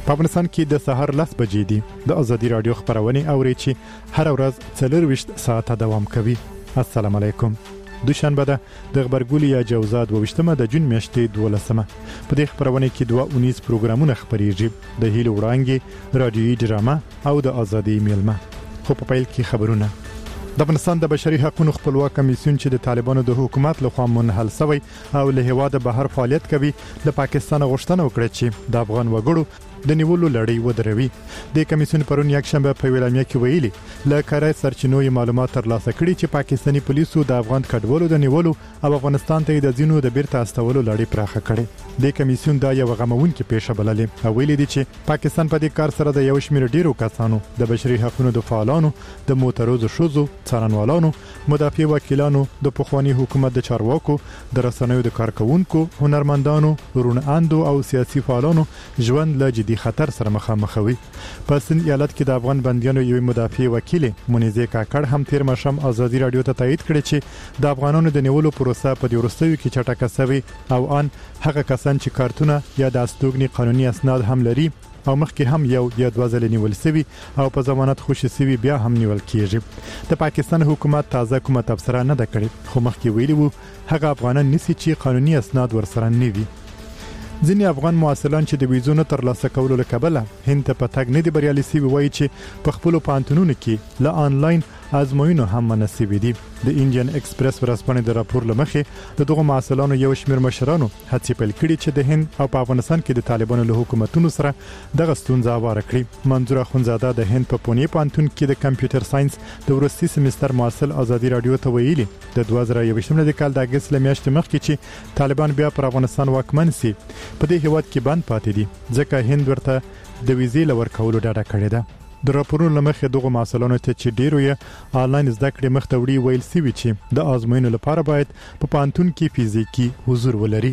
په افغانستان کې د سهار 10 بجې دي د ازادي رادیو خبرونه اوري چې هر ورځ 24 ساعته دوام کوي. السلام علیکم. دوشنبه ده د خبرګولي یا جوزات 22مه د جون میاشتې 12مه. په دې خبرونه کې 219 پروګرامونه خبريږي د هیلو وړانګي رادیوي ډرامه او د ازادي میلمه. خو په پیل کې خبرونه. د افغانستان د بشري حقوقو خپلواک کمیسیون چې د طالبانو د حکومت لخوا منحل شوی او له هواده بهر فعالیت کوي د پاکستان غوښتنه وکړه چې د افغان وګړو د نیولو لړۍ ودروي. د کمیسیون پرون یک شنبه په ویلامیا کې ویلي له کاري سرچینو معلومات ترلاسه کړي چې پاکستاني پولیسو د افغان کډوالو د نیولو او افغانستان ته د ځینو د بیرته استولو لړۍ پراخه کړي. د کمیسیون دا یو غمونکې پیښه بللې او ویلي دي چې پاکستان په دې کار سره د یو شمېر ډیرو کسانو د بشري حقوقو د فعالانو د موتروزو شوزو څارنوالانو مدافع وکیلانو د پخوانی حکومت د چارواکو د رسنیو د کارکونکو هنرمندانو روناندو او سیاسي فعالانو ژوند له جدي خطر سره مخامخ وي. په سند ایالت کې د افغان بندیانو یو مدافع وکیل منیزه کاکړ هم تیر مشم ازادي رادیو ته تایید کړی چې د افغانانو د نیولو پروسه په دې ورستیو کې چټکه شوی او ان هغه کسان چې کارتونه یا د استوګنی قانوني اسناد هم لري او مخکې هم یو یا دوه ځله نیول شوی او په ضمانت خوشی شوی بیا هم نیول کیږي. د پاکستان حکومت تازه کومه تبصره نه ده کړې خو مخکې ویلي وو هغه افغانان نسی چې قانوني اسناد ورسره نه وي. ځینې افغان مواصلان چې د ویزو نه ترلاسه کولو لکبله هند ته په تګ نه دی بریالي شوي وایي چې په خپل پانتونونو کې له آنلاین ازموینو هم مناسب دي. د انډین ایکسپریس ورځپاڼې د راپور لمخې د دغه مواصلانو یو شمېر مشرانو هڅې پیل کړي چې د هند او په افغانستان کې د طالبانو له حکومتونو سره دغه ستونزه هواره کړي. منظور اخونزاده د هند په پونی پانتون کې د کمپیوټر ساينس د ورستي سمستر مواصل ازادي رادیو ته ویلي د 2021 د کال د اگست لمیاشتې مخکې چې طالبان بیا پر افغانستان واکمن سي په دې هیواد کې بند پاتې دي ځکه هند ورته د ویزې لور کولو ډاډه کړی ده. د راپورونو لمخې دغه مواصلانو ته چې ډیرو یې آنلاین زده کړې مخته وړي ویل سوي چې د آزموینو لپاره باید په پانتون کې فزیکی حضور ولري.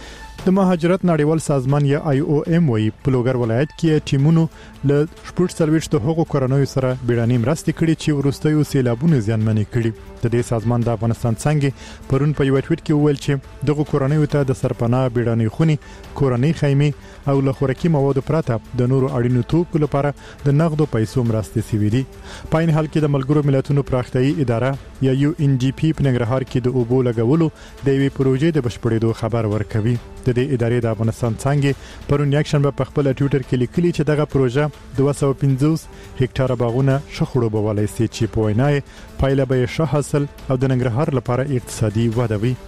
د مهاجرت نړیوال سازمان یا IOM وایي په لوګر ولایت کې ټیمونو له شپږ سرویس ته هغو کورنوي سره بیړنۍ مرستې کړي چې ورستیو سیلابونو زیانمنې کړي. د دې سازمان د افغانستان څنګه پرون په یو ټویټ کې وویل چې دغه کورنوي ته د سرپناه بیړنۍ خوني کورنۍ خیمه او له خوراکي موادو پرته د نورو اړینو توکو لپاره د نقدو پیسو مرستې سوي دي. په این حال کې د ملګرو ملتونو پراختیايي اداره یا UNGP په ننګرهار کې د اوبو لګولو د یوې پروژې د بشپړېدو خبر ورکوي. د دې ادارې د افغانستان څنګه پرون یک شنبه په خپل ټویټر کې لیکلي چې دغه پروژه 250 هکټاره باغونه شخړو بولای سي چې په وینای پایله به ښه حاصل او د ننګرهار لپاره اقتصادي وده وي.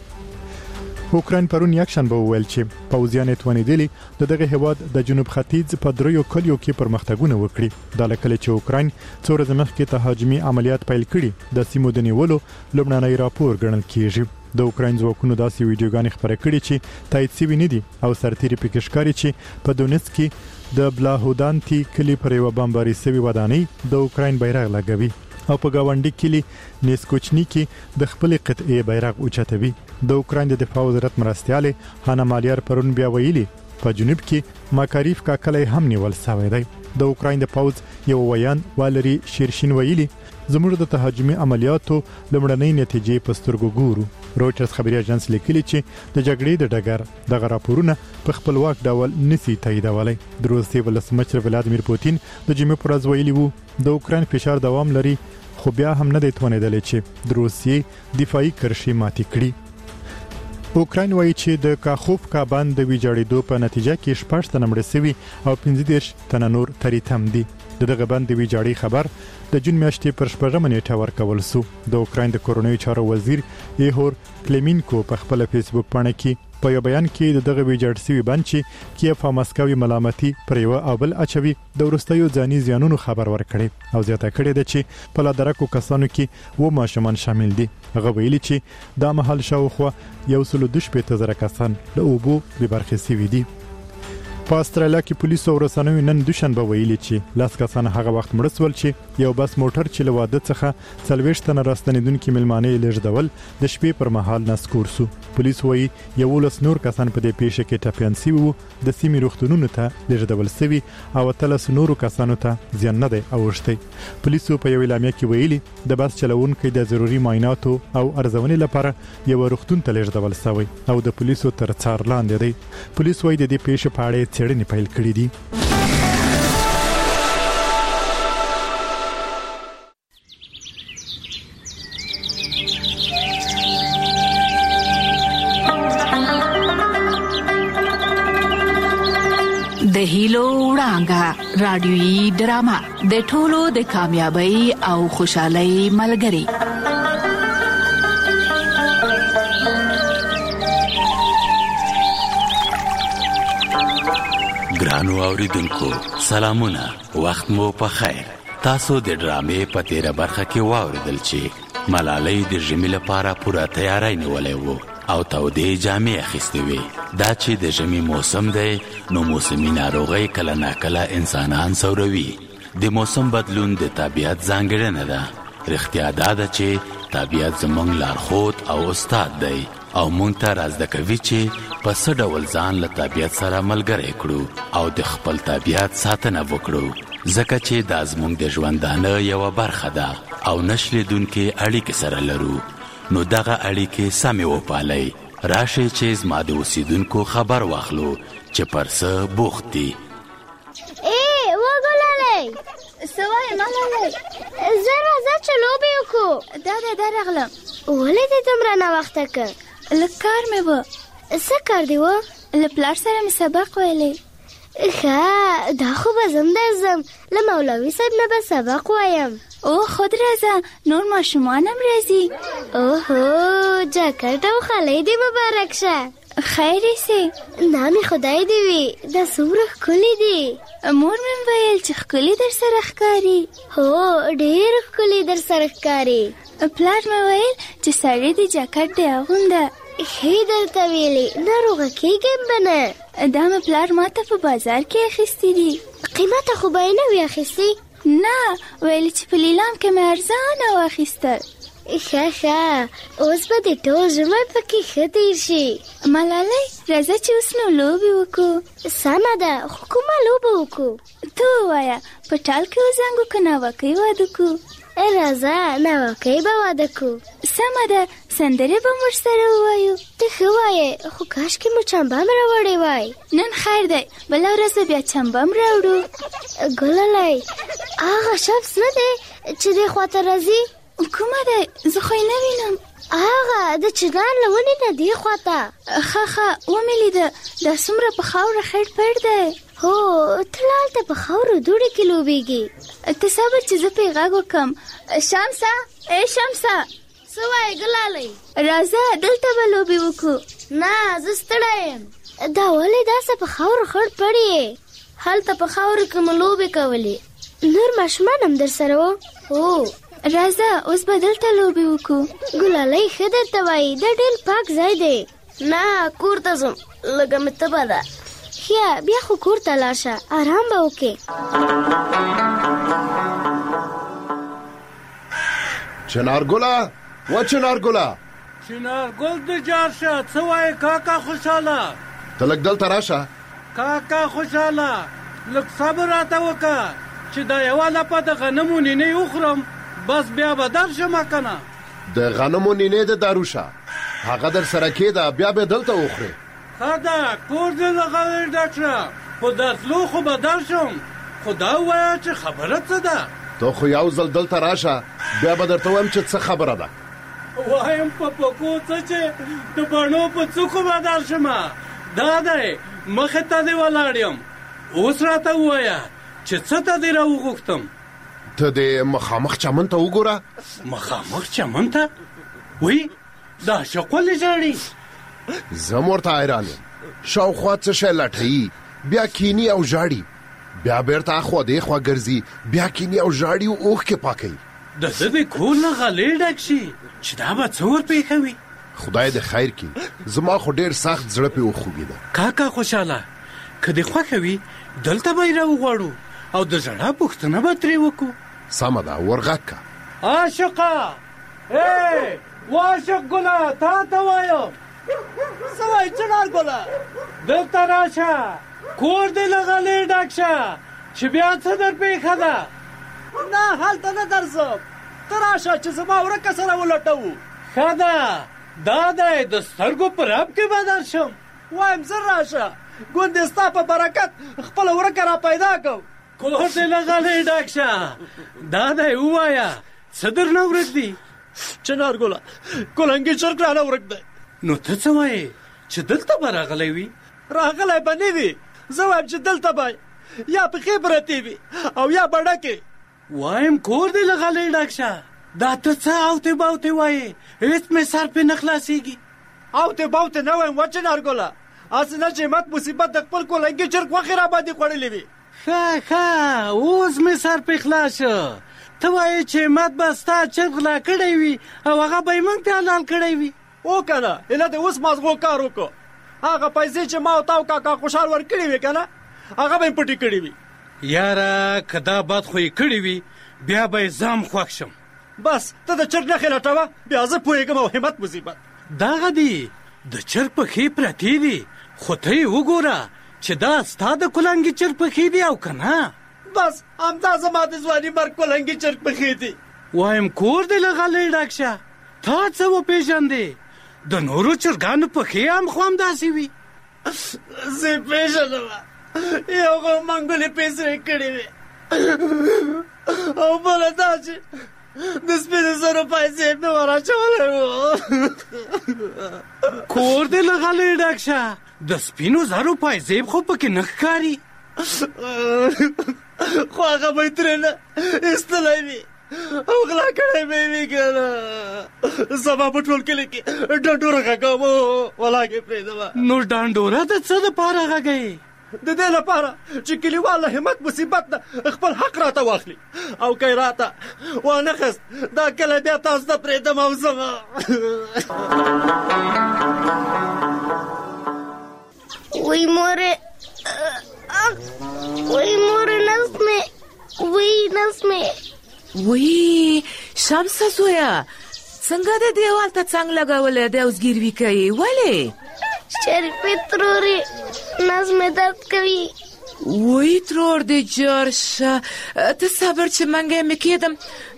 اوکراین پرون یک شنبه وویل چې پوځیان توانیدلی دغه هواد د جنوب ختیځ په دریو کلیو کې پرمختګونه وکړي. د لکه چې اوکراین څو ورځې مخکې تهاجمي عملیات پیل کړي د سیمو د نیولو لومړنی راپور ګڼل کیږي. د اوکراین ځواکونو داسې ویډیوګانې خبرې کړې چې تایید شوي نه دي او سرتیري پکې ښکاري چې په دونیتسک کې د بلاهودانتي کلی پر یو بمباري شوی ودانۍ د اوکراین بیرغ لګوي او په گاونډي کلی نیسکوچنی کې د خپل قطعه بیرغ اوچتوي. د اوکراین د دفاع وزارت مرستياله هانا مالیار پرون بیا ویلي په جنوب کې ماکاریف کاکلی هم نیول شوی دی. د اوکراین د پوځ یو ویان والری شیرشین ویلي زموږ د تهاجمي عملیاتو لمړنۍ نتیجې په سترګو ګورو. رويټرز خبري اژانس لیکلي چې د جګړې د ډګر دغه راپورونه په خپلواک ډول نسی تاییدولای. د روسیې ولسمشر ولادمیر پوتین د جمعې پر ورځ ویلي وو د اوکراین فشار دوام لري خو بیا هم نه دی توانیدلی چې د روسیې دفاعي کرښې ماتې کړي. اوکراین وایي چې د کاخوفکا بند د ویجاړېدو په نتیجه کې 14 تنه مړه شوي او 15 تنه نور تریتم دي. دغه بند د ویجاړۍ خبر د جون میاشتې پر 14 نیټه ورکول شو. د اوکراین د کورونوي چارو وزیر ایهور کلیمینکو په خپل فیسبوک باندې کې په یو بیان کې دغه ویجاړ شوی بند چې کیف او مسکو ملامتي پر یو او بل اچوي د ورستیو ځاني زیانونو خبر ورکړي او زیاته کړي ده چې په لادرکو کسانو کې و ماشومان شامل دي. هغه ویلي چې د محل شاوخوا 112 کسان له اوبو به برخه شوي دي. په استرالیا کې پولیس او رسنیو نن دوشنبه ویلي چې لاس کسان هغه وخت مړ شول چې یو بس موټر چې له واده څخه 40 تنه راستنیدونکو ملمانه لږدول د شپې پر مهال نسکور شو. پولیس وایي یو لس نور کسان په دې پیښه کې ټپيان شوي وو. د سیمې روغتونونو ته لږدول شوي او 13 نورو کسانو ته زیان نه دی اوښتی. پولیسو په یو اعلامیه کې ویلي د بس چلوونکو د ضروري معایناتو او ارزونې لپاره یو روغتون ته لږدول شوی او د پولیسو تر څار لاندې دی. پولیس وایي د دې پیښې په اړه څېړنې پیل کړې دي. د هیلو وړانګه رادیويي ډرامه د ټولو د کامیابی او خوشحالۍ ملګری. ګرانو اوریدونکو سلامونه، وخت مو په خیر. تاسو د ډرامې په تیره برخه کې واوریدل چې ملالۍ د ژمي لپاره پوره تیاری نیولی و او تودې جامې اخیستې وې. دا چې د ژمي موسم دی نو موسمي ناروغۍ کله ناکله انسانان ځوروي. د موسم بدلون د طبیعت ځانګړنه ده. رښتیا دا ده چې طبیعت زموږ لارښود او استاد دی او مونږ ته را زده کوي چې په څه ډول ځان له طبیعت سره ملګری کړو او د خپل طبیعت ساتنه وکړو، ځکه چې دا زموږ د ژوندانه یوه برخه ده او نشلیدونکې اړیکې سره لرو. نو دغه اړیکې سمې وپالئ. راشئ چې زما د اوسیدونکو خبر واخلو چې پر څه بوخت دي. وګلالئ سوای ملالئ زه راځه چې لوبې وکړو. دا راغلم. ولې دې دومره ناوخته کړ؟ لږ کار مې و. څه کار دی و؟ له پلار سره مې سبق ویلی. ښه دا خو به زم درځم، له مولوي صاحب نه به سبق وایم. او خود راځه، نور ماشومان هم راځي. اوهو جاکټ او خالۍ دې مبارک شه. خیر سي، نامې خدای دې وي. دا څومره ښکلي دي. مور مې ویل چې ښکلي در سره ښکاري. هو ډېر ښکلي در سره ښکاري. پلار مې ویل چې سړی دې جاکټ دې اغونده. ښې درته ویلې، ناروغه کېږم به نه. دا مې پلار ماته په بازار کې اخیستي دي. قیمته خو به یې نه وي اخیستي؟ نه، ویلې چې په لیلام کې مې ارزانه واخیستل. ښه اوس به دې ټول ژمی پکې ښه تېر شي. ملالۍ راځه چې اوس نو لوبې وکړو. سمه ده، خو کومه لوبه وکړو؟ ته ووایه، په ټال کې وزنګو که ناوکۍ واده کړو؟ راځه ناوکۍ به واده کړو. سمه ده، سندرې به مو ورسره ووایو. ته ښه وایې، خو کاشکې مو چمبه م راوړی وای. نن خیر دی، بله ورځ به بیا چمبه م راوړو. ګلالۍ هغه شخص نه دی چې دې خواته راځي؟ کومه دی؟ زه خو یې نه وینم. هغه د چنار له ونې نه دې خواته. ښه ومې لیده، دا څومره په خاوره خړ پړ دی. هو ته هلته په خاورو دوړې کې لوبېږي. ته صبر چې زه پرې غږ وکړم. شمسه، ای شمسه. څه وایې ګلالۍ؟ راځه دلته به لوبې وکړو. نه زه ستړی یم. دا ولې داسې په خاورو خړ پړ یې؟ هلته په خاورو کې مو لوبې کولې. نور ماشومان هم در سره و؟ هو راځه اوس به دلته لوبې وکړو. ګلالۍ ښه درته وایي، دا ډېر پاک ځای دی. نه کور ته ځم، لږه مې تبه ده. ښه بیا خو کور ته لاړ شه، ارام به وکړې. چنارګله و چنارګله. چنارګل د جار شه. څه وایې کاکا خوشحاله؟ ته لږ دلته راشه. کاکا خوشحاله لږ صبر راته وکړه چې دا یوه لپه د غنمو نینې وخورم، بس بیا به در شمه که نه. د غنمو نینې د داروشه هغه در سره کېده، بیا به دلته وخورې. ښه ده، کور دې له غلې ډک شه، خو درتلو خو به در شم. خو دا ووایه چې خبره څه ده؟ ته خو یو ځل دلته راشه، بیا به درته وایم چې څه خبره ده. وایم په پکو څه چې د بڼو په څوکو به در شمه. دا دی مخې ته دې ولاړ یم، اوس راته ووایه چې څه ته دې را وغوښتم. ته دې مخامخ چمن ته وګوره. مخامخ چمن ته؟ وی دا عاشق ولې ژاړي؟ زه م ورته حیران یم. شاوخوا څه شی لټوي، بیا کینی او ژاړي، بیا بیرته اخوا دېخوا ګرځي، بیا کینی او ژاړي او اوښکې پاکوي. د ده د کور نه غلې ډک شي چې دا به څه ورپېښوي؟ خدای دې خیر کړي. زما خو ډېر سخت زړه پې وخوږېده. کاکا خوشحاله، که دې خوښه وي دلته به یې راوغواړو او د ژړا پوښتنه به ترې وکړو. سمه ده، ورغږ که. عاشقه، ای واشق ګله، تا ته وایم. څه وایې چنارګله؟ دلته راشه، کور دې له غلې ډک شه چې بیا څه در پېښه ده. نه هلته نه درځم، ته راشه چې زما ورکه سره ولټوو. ښه ده، دا دی د سترګو په رب کې به در شم. وایم زر راشه، ګوندې ستا په برکت خپله ورکه را پیدا کړو. کور دې له غلې ډک شه. دا دی ووایه څه درنه ورک دي؟ چنارګله کلنګي چرګ رانه ورک دی. نو ته څه وایې چې دلته به راغلی وي؟ راغلی به نه وي، زه وایم چې دلته به یا پښې پرتې وي او یا بډکې. وایم کور دې لغلی ډک شه. دا ته څه اوتې باوتې وایې؟ هېڅ مې سر پې نه خلاصېږي. اوتې باوتې نه وایم وچې نارګله، هسې نه چې مت مصیبت د خپل کولنګي چرګ غوښې را باندې خوړلې وي. ښه اوس مې سر پې خلاص شه. ته وایې چې مت به ستا چرګ غلا کړی وي او هغه به یې موږ ته حلال کړی وي. او که نه ایله د اوس مازغو کار وکړو. هغه پیسې چې ما او تا او کاکا خوشحال ورکړي وي که نه هغه به یې پټې کړي وي. یاره که دا بد خو یې کړي وي بیا به یې ځم خوښ شم. بس ته د چرګ نښې لټوه، بیا زه پوهېږم او همت مصیبت. دغه دي د چرګ پښې پرتې دي، خو ته یې وګوره چې دا ستا د کلنګي چرګ پښې دي او که نه. بس همدا زما د ځواني مرګ کلنګي چرګ پښې دي. وایم کور دې له غلۍ ډک شه. تا څه وپېژندې؟ د نورو چرګانو پښې هم خو همداسې وي. زه پېژنم یو خو منګولې پیسې کړې وې او بله دا چې د سپینو زرو پیسې مې وراچولی و. کور دې له غلۍ ډک شه. د سپینو زرو پیسې خو پکې نه ښکاري. خو هغه به یې ترېنه ایستلی وي او غلا کړی به یې وي که نه. سبا په ټول کلي کې ډنډوره غږوم ولاکې پرېږدمه. نو ډنډوره د څه دپاره غږوې؟ د دې لپاره چې کلیوال له همت مصیبت نه خپل حق راته واخلي او که یې راته وانه خست دا کله بیا تاسو ته پرېږدم او ځمه. وی مورې نظمې وی شمسه زویه څنګه د دیوال ته څنګ لګولی دی او زګیروي کوي؟ ولې؟ شریفې ترورې نظمې درد کوي. وی ترور دې جوړ شه. ته صبر چې منګی مې کېدم.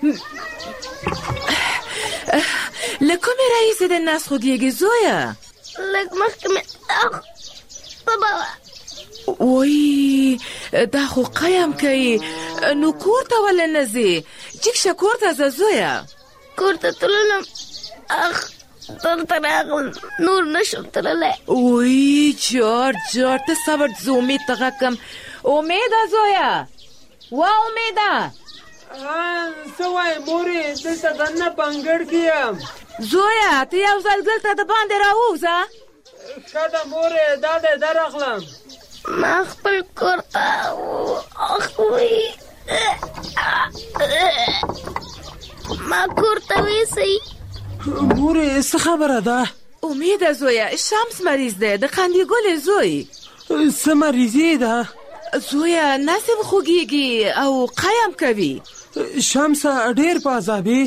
له کومې راهیسې د نس خوږېږي زویه؟ لږ مخکې مې بابا وی دا خو قیم کوي. نو کور ته ولې نه ځې؟ جګ شه کور ته ځه زویه. کور ته تللم دلته راغلم نور نشم تللی. وی جار ته صبر زه امید ته غږ کړم. امیده زویه وا امیده. څه وایې مورې؟ دلته دننه په انګړ کې یم. زویه ته یو ځل دلته د باندې راووځه. ښه ده مورې دا دی درغلم. ما خپل کور ته ما کور ته ویسئ. مورې څه خبره ده؟ امیده زویه شمس مریض دی د قندیګلې زوی. څه مریضي ده؟ زویه نس یې خوږېږي او قیم کوي. شمسه ډېر په عذابې.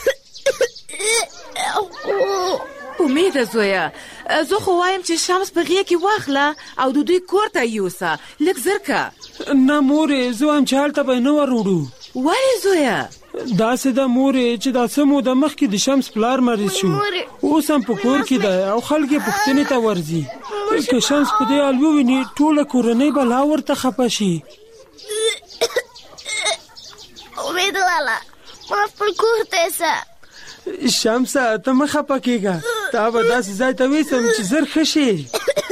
امیده زویه زه خو وایم چې شمس په غېږ کې واخله او د دوی کور ته یوسه. لږ زر که. نه مورې زه وایم چې هلته به یې نه ور وړو. ولې زویه؟ داسې ده مورې چې دا څه موده مخکې د شمس پلار مریض شو، اوس هم په کور کې دی او خلک یې پوښتنې ته ورځي. که شمس په دې حال وویني ټوله کورنۍ به لا ورته خفه شي. امید والا ما خپل کور ته یوسه. شمسه ته مه خفه کېږه، تا به داسې ځای ته ویسم چې زر ښه شي.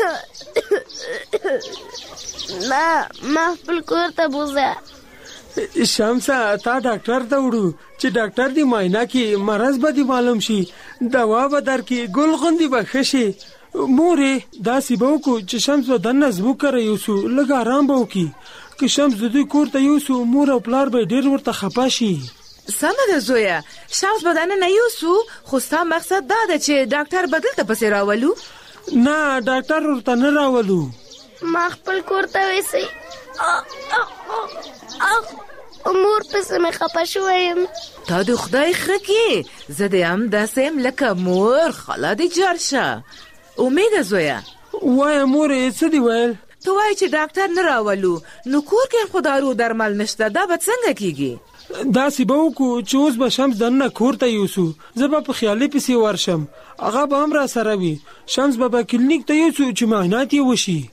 نه ما خپل کور ته بوځه. شمسه تا ډاکټر ته وړو چې ډاکټر دې معاینه کړي، مرض به دې معلوم شي، دوا به درکړي، ګل غوندې به ښه شي. مورې داسې به وکړو چې شمس به دننه زموږ کره یوسو، لږ ارام به وکړي. که شمس د دوی کور ته یوسو مور او پلار به ډېر ورته خفه شي. سمه ده زویه شمس به دننه یوسو، خو ستا مقصد دا ده چې ډاکټر به دلته پسې راولو؟ نه ډاکټر ورته نه راولو. ما خپل کور ته ویسئ. مور پسې مې خفه شوی یم. تا د خدای ښه کړي، زه دې هم داسې یم لکه مور. خلا دې جار شه. امیده زویه وایه مورې څه دې ویل؟ ته وایې چې ډاکټر نه راولو، نو کور کې خو دارو درمل نشته، دا به څنګه کېږي؟ داسې به وکړو چې اوس به شمس دننه کور ته یوسو، زه به په خیالي پسې ورشم، هغه به هم را سره وي. شمس به کلینیک ته یوسو چې معاینات یې وشي.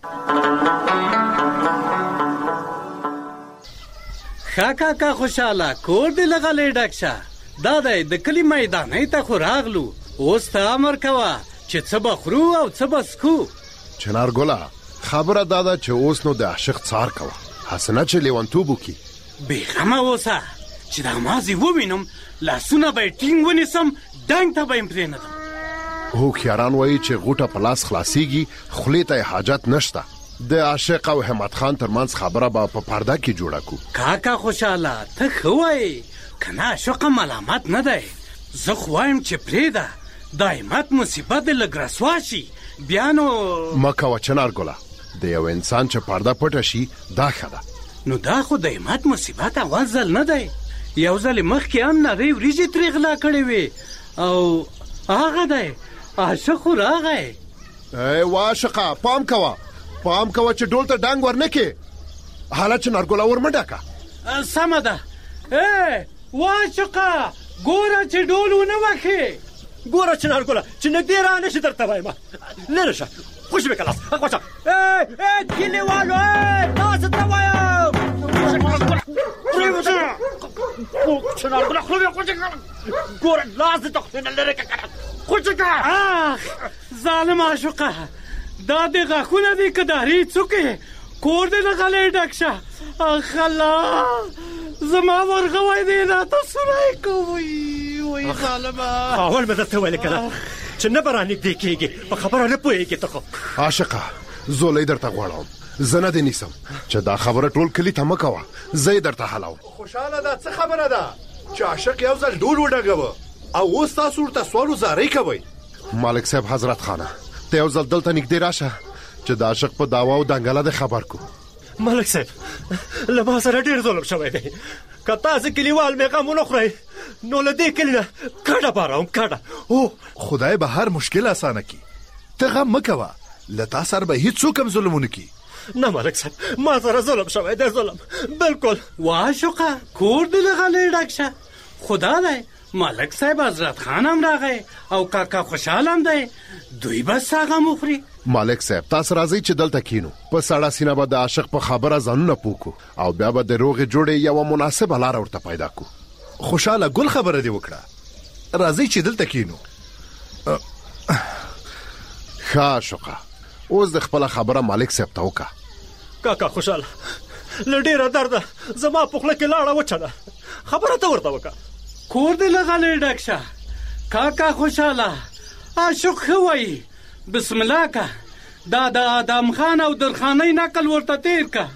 ښه کاکا خوشحاله کور دې له غلۍ ډک شه. دا دی د کلي میدانۍ ته خو راغلو، اوس ته امر کوه چې څه به خورو او څه به څکو. چنارګله خبره دا چې اوس نو د عاشق څار کوه حسنه چې لیونتوب وکړي. بېغمه اوسه چې دا مازې ووینم لاسونه به یې ټینګ ونیسم ډنګ ته به یې پرېنږدم. هوښیاران وایي چې غوټه په لاس خلاصېږي خولې ته یې حاجت نشته. د عاشق او همت خان ترمنځ خبره به په پرده کې جوړه کو. کاکا خوشحاله ته ښه وایې که نه عاشقه ملامت نه دی. زه خو وایم چې پرېږده دا همت مصیبت دې لږ رسوا شي بیا نو مه کوه چنارګله د یو انسان چې پرده پټه شي دا ښه ده. نو دا خو د همت مصیبت اول ځل نه دی. یو ځل مخکې هم نرۍ وریجې ترې غلا کړې وې او هغه دی عاشق خو راغی. وا عاشقه پام کوه چې ډول ته ډانګ ورنکې. حاله چنارګله ور مه ډکه. سمه ده. وا عاشقه ګوره چې ډول ونه وهې. ګوره چنارګله چې نږدې را نه شي درته وایم لرې شه خوشي مې کلاس خوشه کلیوالو تاسو ته وایم چنارګله خوله مې خوشي کړه. ګوره لاس دې تخته لرې کړه خوشي کړه. اخ ظالم عاشقه دا دې غاښونه دي که داري څوکې کور دې نه غلی ډک شه. اخ الله زما ورغوی دی راته سوری کوي وای ظالمه. اول مې درته ویل کنه چې نه به رانږدې کېږي په خبره نه پوهېږي ته خو. عاشقه زولۍ درته غواړم زه نه دې نیسم چې دا خبره ټول کلي ته مه کوه زه یې درته حلوم. خوشحاله ده څه خبره ده چې عاشق یو ځل ډول وډږوه او اوس تاسو ورته سوال و زارۍ کوئ. مالک صاحب حضرت خانه ته یو ځل دلته نږدې راشه چې د عاشق په دعوا او دنګله دې خبر کو. ملک صاحب له ما سره ډېر ظلم شوی دی. که تاسې کلیوال مې غم ونه خورئ نو له دې کلي نه کډه باروم کډه. خدای به هر مشکل اسانه کړي ته غم مه کوه له تا سره به هیڅوک هم ظلم ونه کړي. نه ملک صاحب ما سره ظلم شوی دی ظلم بلکل. واشقه کور دې له غلې ډک شه. خدا دی ملک صاحب حضرت خان هم راغی او کاکا خوشحال هم دی دوی بس هغه مخوري. مالک صاحب تاسو راځئ چې دلته کینو په سړه سینه به د عاشق په خبره ځانونه پوکو او بیا به د روغې جوړې یوه مناسبه لاره ورته پیدا کو. خوشحاله ګل خبره دې وکړه راځئ چې دلته کینو. ښه عاشقه اوس د خپله خبره مالک صاحب ته وکړه. کاکا خوشحاله له ډېره درده زما په خوله کې لاړه وچه ده خبره ته ورته وکړه. کور دې له غلې ډک شه. کاکا خوشحاله عاشق ښه وایي بسم الله که دا د آدم خان او درخانۍ نقل ورته تیر که.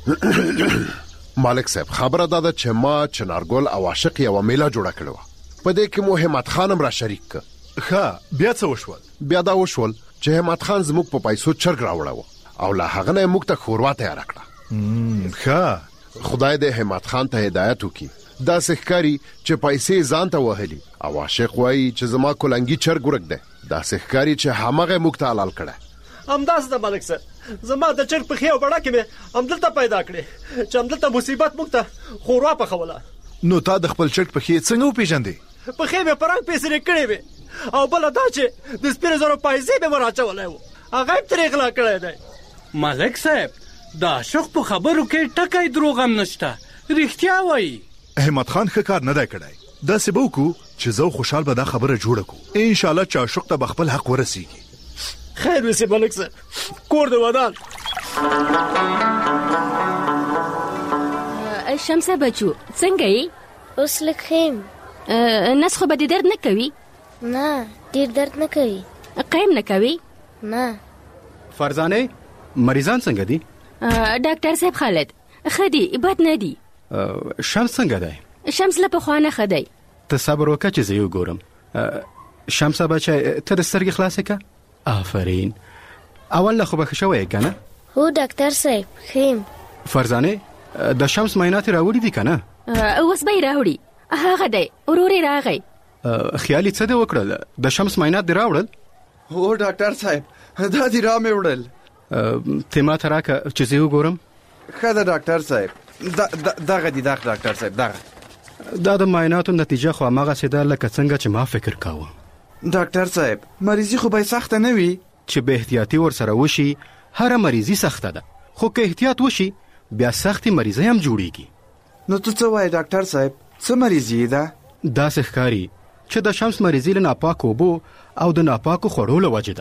مالک صاحب خبره دا ده چې ما چنارګل او عاشق یوه میله جوړه کړې وه په دې کې مو همت خان هم را شریک که. ښه بیا څه وشول؟ بیا دا وشول چې همت خان زموږ په پیسو چرګ راوړه او له هغه نه یې موږ ته ښوروا تیاره کړه. ښه خدای دې همت خان ته هدایت وکړي. داسې ښکاري چې پیسې ځان ته وهلي او عاشق وایي چې زما کلنګي چرګ ورک دی. داسې ښکاري چې همغه موږ ته حلال کړی. همداسې ده ملک صاحب زما د چرګ پښې او بړه کې مې همدلته پیدا کړې چې همدلته مصیبت موږ ته ښوروا پخوله. نو تا د خپل چرګ پښې څنګه وپېژندې؟ پښې مې په رنګ پیسرې کړې وې او بله دا چې د سپینو زرو پیسې مې ور اچولی و هغه یې ترې غلا کړی دی. ملک صاحب د عاشق په خبرو کې ټکی دروغ هم نشته رښتیا وایي. همت خان ښه کار نه دی کړی. داسې به وکړو چې زه خوشحال به دا خبره جوړه کړو انشاءالله چې عاشق ته به خپل حق ورسیږي. خیر وسې ملک صاحب کور دې ودان. شمسه بچو څنګه یې؟ اوس لږ ښه یم. نس خو به دې درد نه کوي؟ نه ډېر درد نه کوي. قیم نه کوي؟ نه. فرزانه مریضان څنګه دي؟ ډاکټر صاحب خالد ښه دي بد نه دي. شمس څنګه دی؟ شمس له پخوا نه ښه دی. ته صبر وکړه چې زه یې وګورم. شمسه بچی ته د سترګې خلاصې که. آفرین اول له خو به ښه شوی یې که نه؟ هو ډاکټر صاحب ښه یم. فرزانه د شمس معاینات یې راوړي دي که نه؟ اوس به یې راوړي هغه دی ورور یې راغی. خیالي څه دې وکړل د شمس معاینات دې راوړل؟ هو ډاکټر صاحب دا دې را مې وړل. ته ما ته راکه چې زه یې وګورم. ښه ده ډاکټر صاحب دغه دي دغه ډاکټر صاحب دغه. دا د معایناتو نتیجه خو هماغسې ده لکه څنګه چې ما فکر کاوه. ډاکټر صاحب مریضي خو به سخته نه وي؟ چې به احتیاطي ورسره وشي هره مریضي سخته ده خو که احتیاط وشي بیا سختي مریضي هم جوړیږي. نو ته څه وایې ډاکټر صاحب څه مریضي ده؟ داسې ښکاري چې د شمس مریضي له ناپاکو اوبو او د ناپاکو خوړو له وجې ده.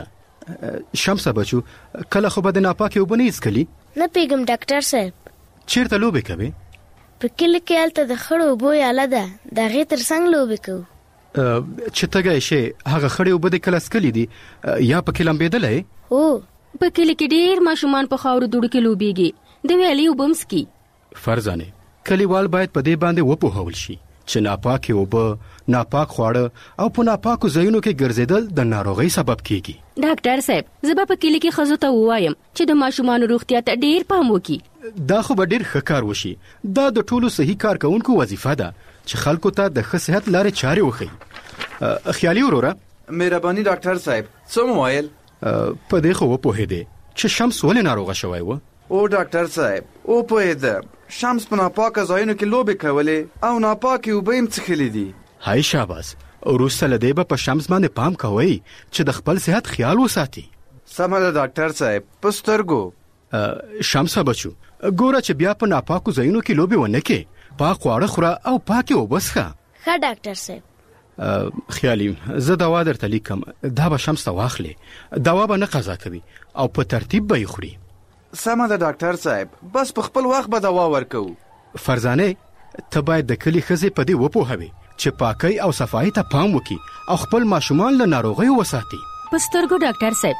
شمسه بچو کله خو به د ناپاکې اوبه نه څښلي؟ نه پیږم ډاکټر صاحب. چیرته لوبې کوې؟ په کلي کې هلته د خړو اوبو یاله ده، د هغې تر څنګ لوبې کوو. چې تږی شې هغه خړې اوبه دې کله څښلي دي یا پکې لمبېدلی؟ هو په کلي کې ډېر ماشومان په خاورو دوړو کې لوبېږي، د ویالې اوبه هم څښي. فرزانې کلیوال باید په دې باندې وپوهول شي چې ناپاکې اوبه، ناپاک خواړه او په ناپاکو ځایونو کې ګرځېدل د ناروغۍ سبب کیږي. ډاکټر صاحب زه به په کلي کې ښځو ته ووایم چې د ماشومانو روغتیا ته ډېر پام وکړي. دا خو به ډېر ښه کار وشي. دا د ټولو صحیح کارکوونکو وظیفه ده چې خلکو ته د ښه صحت لارې چارې وښیي. خیالي وروره. مهرباني ډاکټر صاحب څه مو ویل؟ په دې خو وپوهېدې چې شمس ولې ناروغه شوی و؟ او ډاکټر صاحب وپوهېده. شمس په ناپاکه ځایونو کې لوبې کولې او ناپاکې اوبه یې هم څښلې دي. هاي شاباس. وروسته له دې به په شمس باندې پام کوئ چې د خپل صحت خیال وساتي. سمه ده ډاکټر صاحب په سترګو. شمسه بچو ګوره چې بیا په ناپاکو ځایونو کې لوبې ونه کې، پاک خواړه خوره او پاکې اوبه څښه. ښه ډاکټر صاحب. خیالي زه دوا درته لیکم، دا به شمس ته واخلې. دوا به نه قضا کوي او په ترتیب به یې خوري. سمه ده ډاکټر صاحب بس په خپل وخت به دوا ورکو. فرزانې ته باید د کلي ښځې په دې وپوهوې چې پاکۍ او صفایي ته پام وکړي او خپل ماشومان له ناروغیو وساتي. په سترګو ډاکټر صاحب.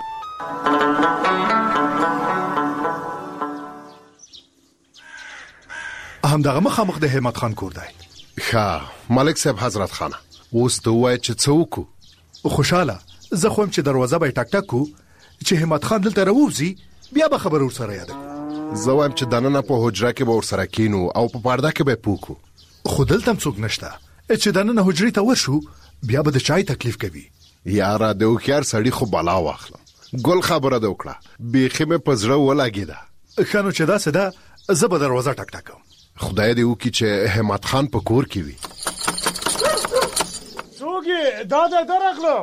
همدغه مخامخ د همت خان کور دی. ښه ملک صاحب حضرت خانه اوس ته ووایه چې څه وکړو؟ خوشاله زه خو هم چې دروازه به یې ټک ټک کو چې همت خان دلته راووځي بیا به خبره ورسره یاده کړو. زه وایم چې دننه په حجره کې به ورسره کینو او په پرده کې به یې پوکو. خو دلته هم څوک نشته چې دننه حجرې ته ورشو بیا به د چای تکلیف کوي. یاره د هوښیار سړي خو بلا واخلم. ګل خبره دې وکړه بیخي مې په زړه ولګېده. ښه نو چې داسې ده زه به دروازه ټک ټک کوم. خدای دې وکړي چې همت خان په کور کې وي. څوک دا درغلو؟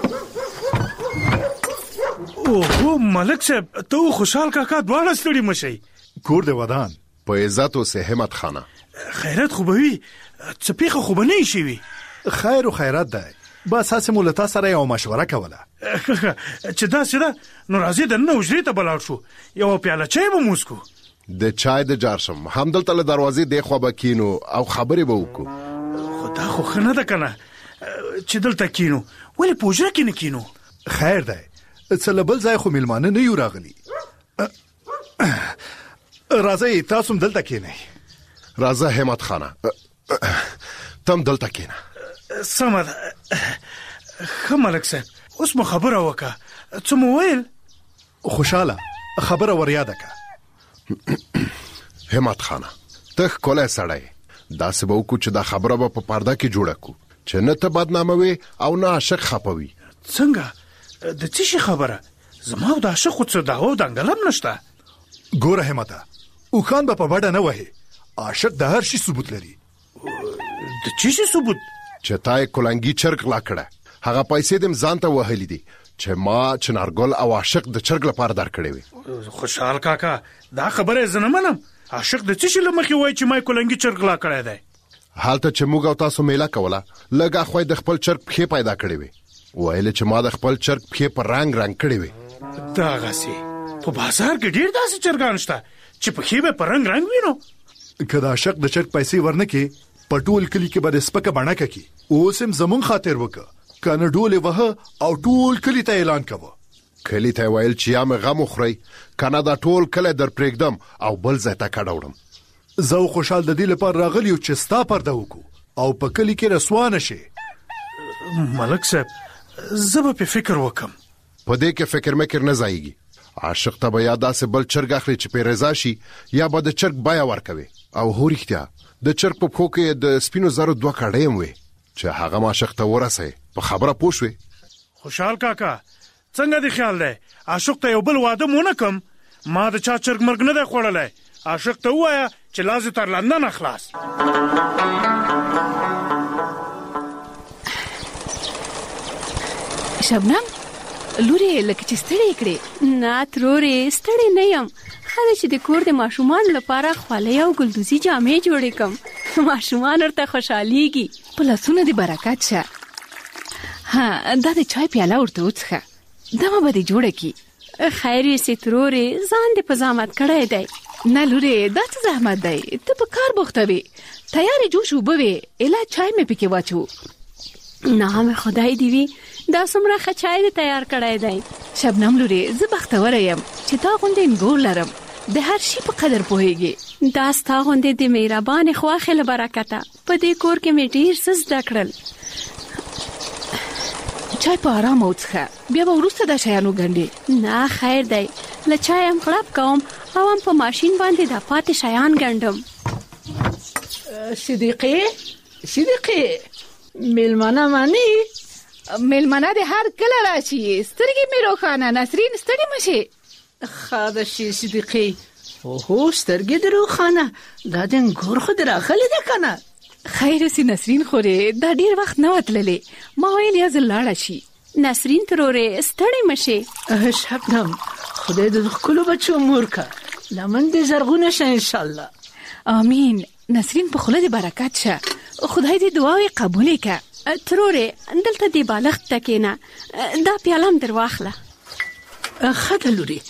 اوه ملک صاحب ته خوشحال کاکا دواړه ستړي مشي. کور دې ودان په عزت او همت خانه. خیرت خو به وي څه پیښه خو به نه شي وي. خیر او خیرت دی بس هسې مو له تا سره یو مشوره کوله. چې داسې ده نو راځئ دننه حجرې ته به لاړ شو، یوه پیاله چای به مو وڅښو. د چای د جار شم همدلته له دروازې دېخوا به کینو او خبرې به وکړو. خو دا خو ښه نه ده که نه چې دلته کینو، ولې په حجره کې نه کینو؟ خیر دی څه له بل ځای خو میلمانه نه یو راغلي. راځئ تاسو هم دلته کینئ. راځه همت خانه تم دلته کینه. سمه ده. ښه ملک صاحب اوس مو خبره وکړه، څه مو ویل؟ خوشاله خبره ور یاده که. همت خانه ته ښکلی سړی، داسې به وکړو چې دا خبره به په پرده کې جوړه کړو چې نه ته بدناموې او نه عاشق خپوي. څنګه د څه شي خبره؟ زما او د عاشقو څه دعوا او دنګل هم نشته. ګوره همته اوښان به په بډه نه وهي، عاشق د هر شي ثبوت لري. د څه شي ثبوت؟ چې تا یې کلنګي چرګ غلا کړه، هغه پیسې دې ځان ته وهلي دي چې ما چنارګل او عاشق د چرګ لپاره درکړې وي. خوشحال کاکا دا خبره زه نه منم. عاشق د څه شي له مخې وایي چې ما یې کلنګي چرګ غلا کړی دی؟ هلته چې موږ او تاسو میله کوله لږ اخوا د خپل چرګ پښې پیدا کړې وي، ویل چې ما د خپل چرګ پښې په رنګ رنګ کړې وي. دغسې په بازار کې ډېر داسې چرګان شته چې پښې به په رنګ رنګ وي. نو که د عاشق د چرګ پیسې ورنکې په ټول کلي کې به د سپکه بڼکه کې اوس هم زمونږ خاطر وکړه کنه ډولې وهه او ټول کلي ته اعلان کوه. کلي ته ویل چې یا مې غم وخورئ کنه دا ټول کلی در پرېږدم او بل ځای ته کډه وړم. زه خوشحال د دې لپاره راغلی چې ستا پرده وکړو او په کلي کې رسوا نه شي. ملک صاحب زه به په فکر وکم. په دې کې فکر مکر نه ځایږي. عاشق ته به یا داسې بل چرګ اخلي چې پې رضا شي یا به د چرګ بیه ورکوي. او هو رښتیا د چرګ په پښو کې د سپینو زرو 2 کاڼي هم وي چې هغه عاشق ته ورسوي. په خبره پوه شوې؟ خوشحال کاکا څنګه دی خیال دی؟ عاشق ته یو بل واده مونه کم، ما د چا چرګ مرګ نه دی خوړلی. عاشق ته ووایه چې لازې تر لندن خلاص. شبنم لورې لکه چې ستړی کړې. نه ترورې ستړی نه یم، خاله چې د کور د ماشومان لپاره خولۍ او ګلدوزي جامې جوړې کم. ماشومان ورته خوشحاليږي. په لاسونو دې برکت شه. ها دا د چای پیاله ورته وڅښه. دمه به دې جوړه کی. خیر یې سترورې ځان دې په زحمت کړی دی. نه لورې دا څه زحمت دی، ته په کار بوخته وې. تیارې جوش اوبه وې، اله چای مې پکې واچو. نام خدای دی وی دا څومره ښه چای دې تیار کړی دی. شبنم لورې زه بختوره یم چې تا غوندې انګور لرم، د هر شي په قدر پوهیږي. دا ستا غوندې د مهربانې خواښې له برکته په دې کور کې مې ډېر څه زده کړل. چای په آرامه وڅښه، بیا به وروسته دا شیانو ګنډې. نه خیر دی، له چای هم غړپ کوم او هم په ماشین باندې د پاتې شیان ګنډم. صدیقې میلمانه مانی؟ میلمانه دې هر کله راشي، سترګې مې روښانه. نسرین ستړې مشې. ښه ده شي صدیقې. اوهو سترګې دې روښانه، دا د انګور خو دې راغلې ده که نه؟ خیر سي نسرین خورې دا ډیر وخت نه وتللې، ما ویل یا زه لاړه شي. نسرین ترورې ستړې مشې. شبنم خدای دې د ښکلو بچو مور که، لمن دې زرغونه شه انشاءالله. آمین. نسرین په خوله دې برکت شه، خدای دې دعاوې قبولې که. ترورې دلته دې بالښت ته کېنه، دا پیاله هم در واخله. ښه ده لورې،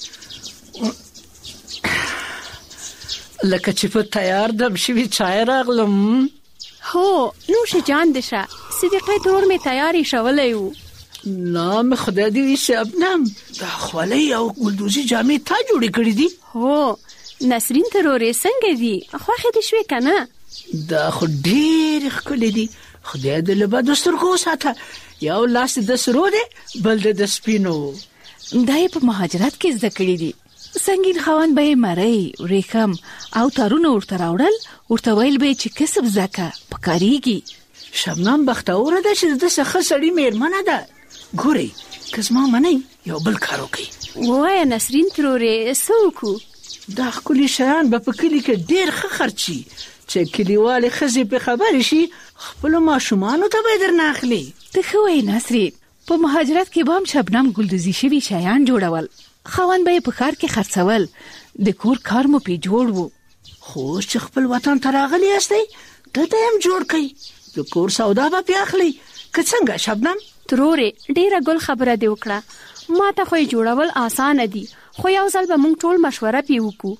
لکه چې په تیار دم شوي چای راغلم. هو نوش جان دې شه، صدیقې ترور مې تیار ایښولی و. نام خدای دې وي شبنم، دا خولۍ او ګلدوزي جامې تا جوړې کړې دي؟ هو. نسرین ترورې څنګه دي، خوښې دې شوې که نه؟ دا خو ډېرې ښکلې دي، خدای دې له بدو سترګو ساته. یو لاس د سرو دی، بل د سپینو. دا یې په مهاجرت کې زده کړي دي. سنگین خوان به یې مرۍ، ورېښم او تارونه ورته راوړل، ورته ویل به یې چې کسب زده که پکارېږي. شبنم بختوره ده چې د ده څخه سړي مېرمنه ده. ګورئ که زما منئ یو بل کار وکئ. ووایه نسرین ترورې څه وکړو؟ دا ښکلي شیان به په کلي کې ډېر ښه خرچي، چې کلیوالې ښځې پې خبرې شي خپلو ماشومانو ته به یې درنه اخلي. ته ښه وایې نسرین. په مهاجرت کې به هم شبنم ګلدوزي شوي شیان جوړول، خاوند به یې په ښار کې خرڅول، د کور کار مو پې جوړ و. خو چې خپل وطن ته راغلی یاستئ دلته یې هم جوړ کئ، د کور سودا به پې اخلئ که څنګه شبنم؟ ترورې ډېره ګل خبره دې وکړه، ما ته خو یې جوړول اسانه دي، خو یو ځل به موږ ټول مشوره پې وکړو.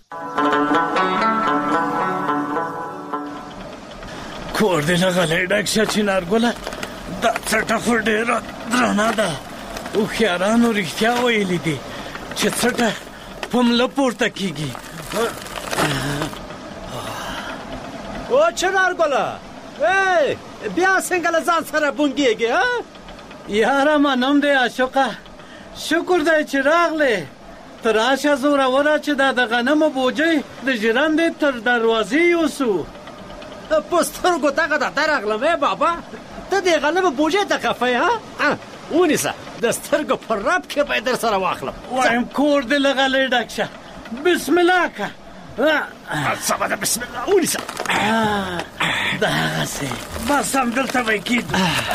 کور دې لغلی ډک شه چنارګله، دا څټه خو ډېره درنه ده. هوښیارانو رښتیا ویلي دي چې څټه په مله پورته کېږي. او چنارګله بیا څنګه له ځان سره بونګېږې؟ یاره منم دی عاشقه، شکر دی چې راغلې. ته راشه زوروره چې دا د غنمو بوجۍ د ژرندې تر دروازې یوسو. په سترګو دغه درته راغلم بابا، ته دې غنمو بوجۍ ته خفه یې؟ ونیسه د سترګو په رب کې به یې در سره واخلم. وایم کور دې له غلۍ ډک شه، بسم الله که. سمه ده بسم الله ونیسه. دغسې بس همدلته به یې کېږدو.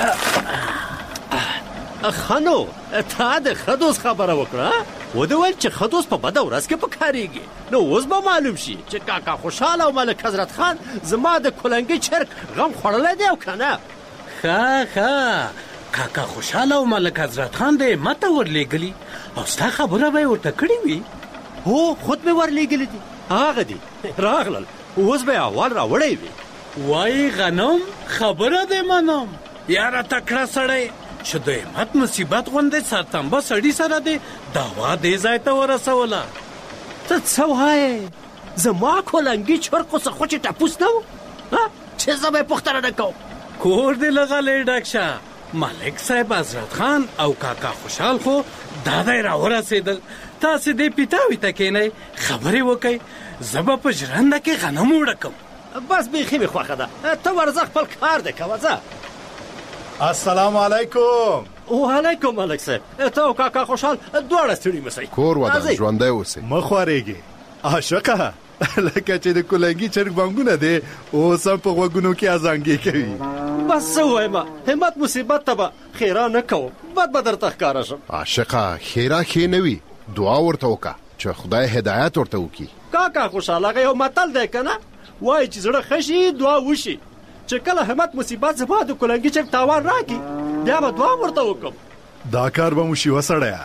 ښه نو تا د خدوس خبره وکړه، ودې ویل چې خدوس په بده ورځ کې پکارېږي. نو اوس به معلوم شي چې کاکا خوشحال او ملک حضرت خان زما د کلنګي چرګ غم خوړلی دی او که نه. ښه کاکا خوشحاله او ملک حضرت خان دې ماته ورلېږلي او ستا خبره به یې ورته کړې وي. هو خود مې ورلېږلي دي، هغه دي راغلل، اوس به یې اول راوړی وي. وایي غنم خبره دې منم. یاره تکړه سړی چې د همت مصیبت غوندې سرتنبه سړي سره دې دعوا دې ځای ته ورسوله. ته څه وایې؟ زما کلنګي چرګ خو څه خو چې ټپوس نه و چې زه به یې پوښتنه نه کوم. کور دې له غلۍ ډک شه، ملک صاحب حضرت خان او کاکا خوشحال خو دا دی راورسېدل. تاسې دې پیتاوي ته کښېنئ، خبرې وکئ، زه به په ژرنده کې غنم وړکم. بس بیخي مې خوښه ده، ته ورځه خپل کار دی کوه ځه. السلام علیکم. وعلیکم ملک صاحب، ته او کاکا خوشحال دواړه ستړي مسئ. کور ودان ژوندی اوسئ. مه خوارېږې عاشقه، لکه چې د کلنګي چرګ بانګونه دی اوس هم په غوږونو کې ازانګې کوي. بس څه ووایم، همت مصیبت ته به خیرا نه کوم، بد به درته ښکاره شم. عاشقه خیرا ښې نه وي، دعا ورته وکړه چې خدای هدایت ورته وکړي. کاکا خوشحال هغه یو متل دی که نه، وایي چې زړه ښه شي دعا وشي. چې کله همت مصیبت زما د کلنګي چرګ تاوان راکړي بیا به دعا ورته وکړم. دا کار به مو شي وسړیه،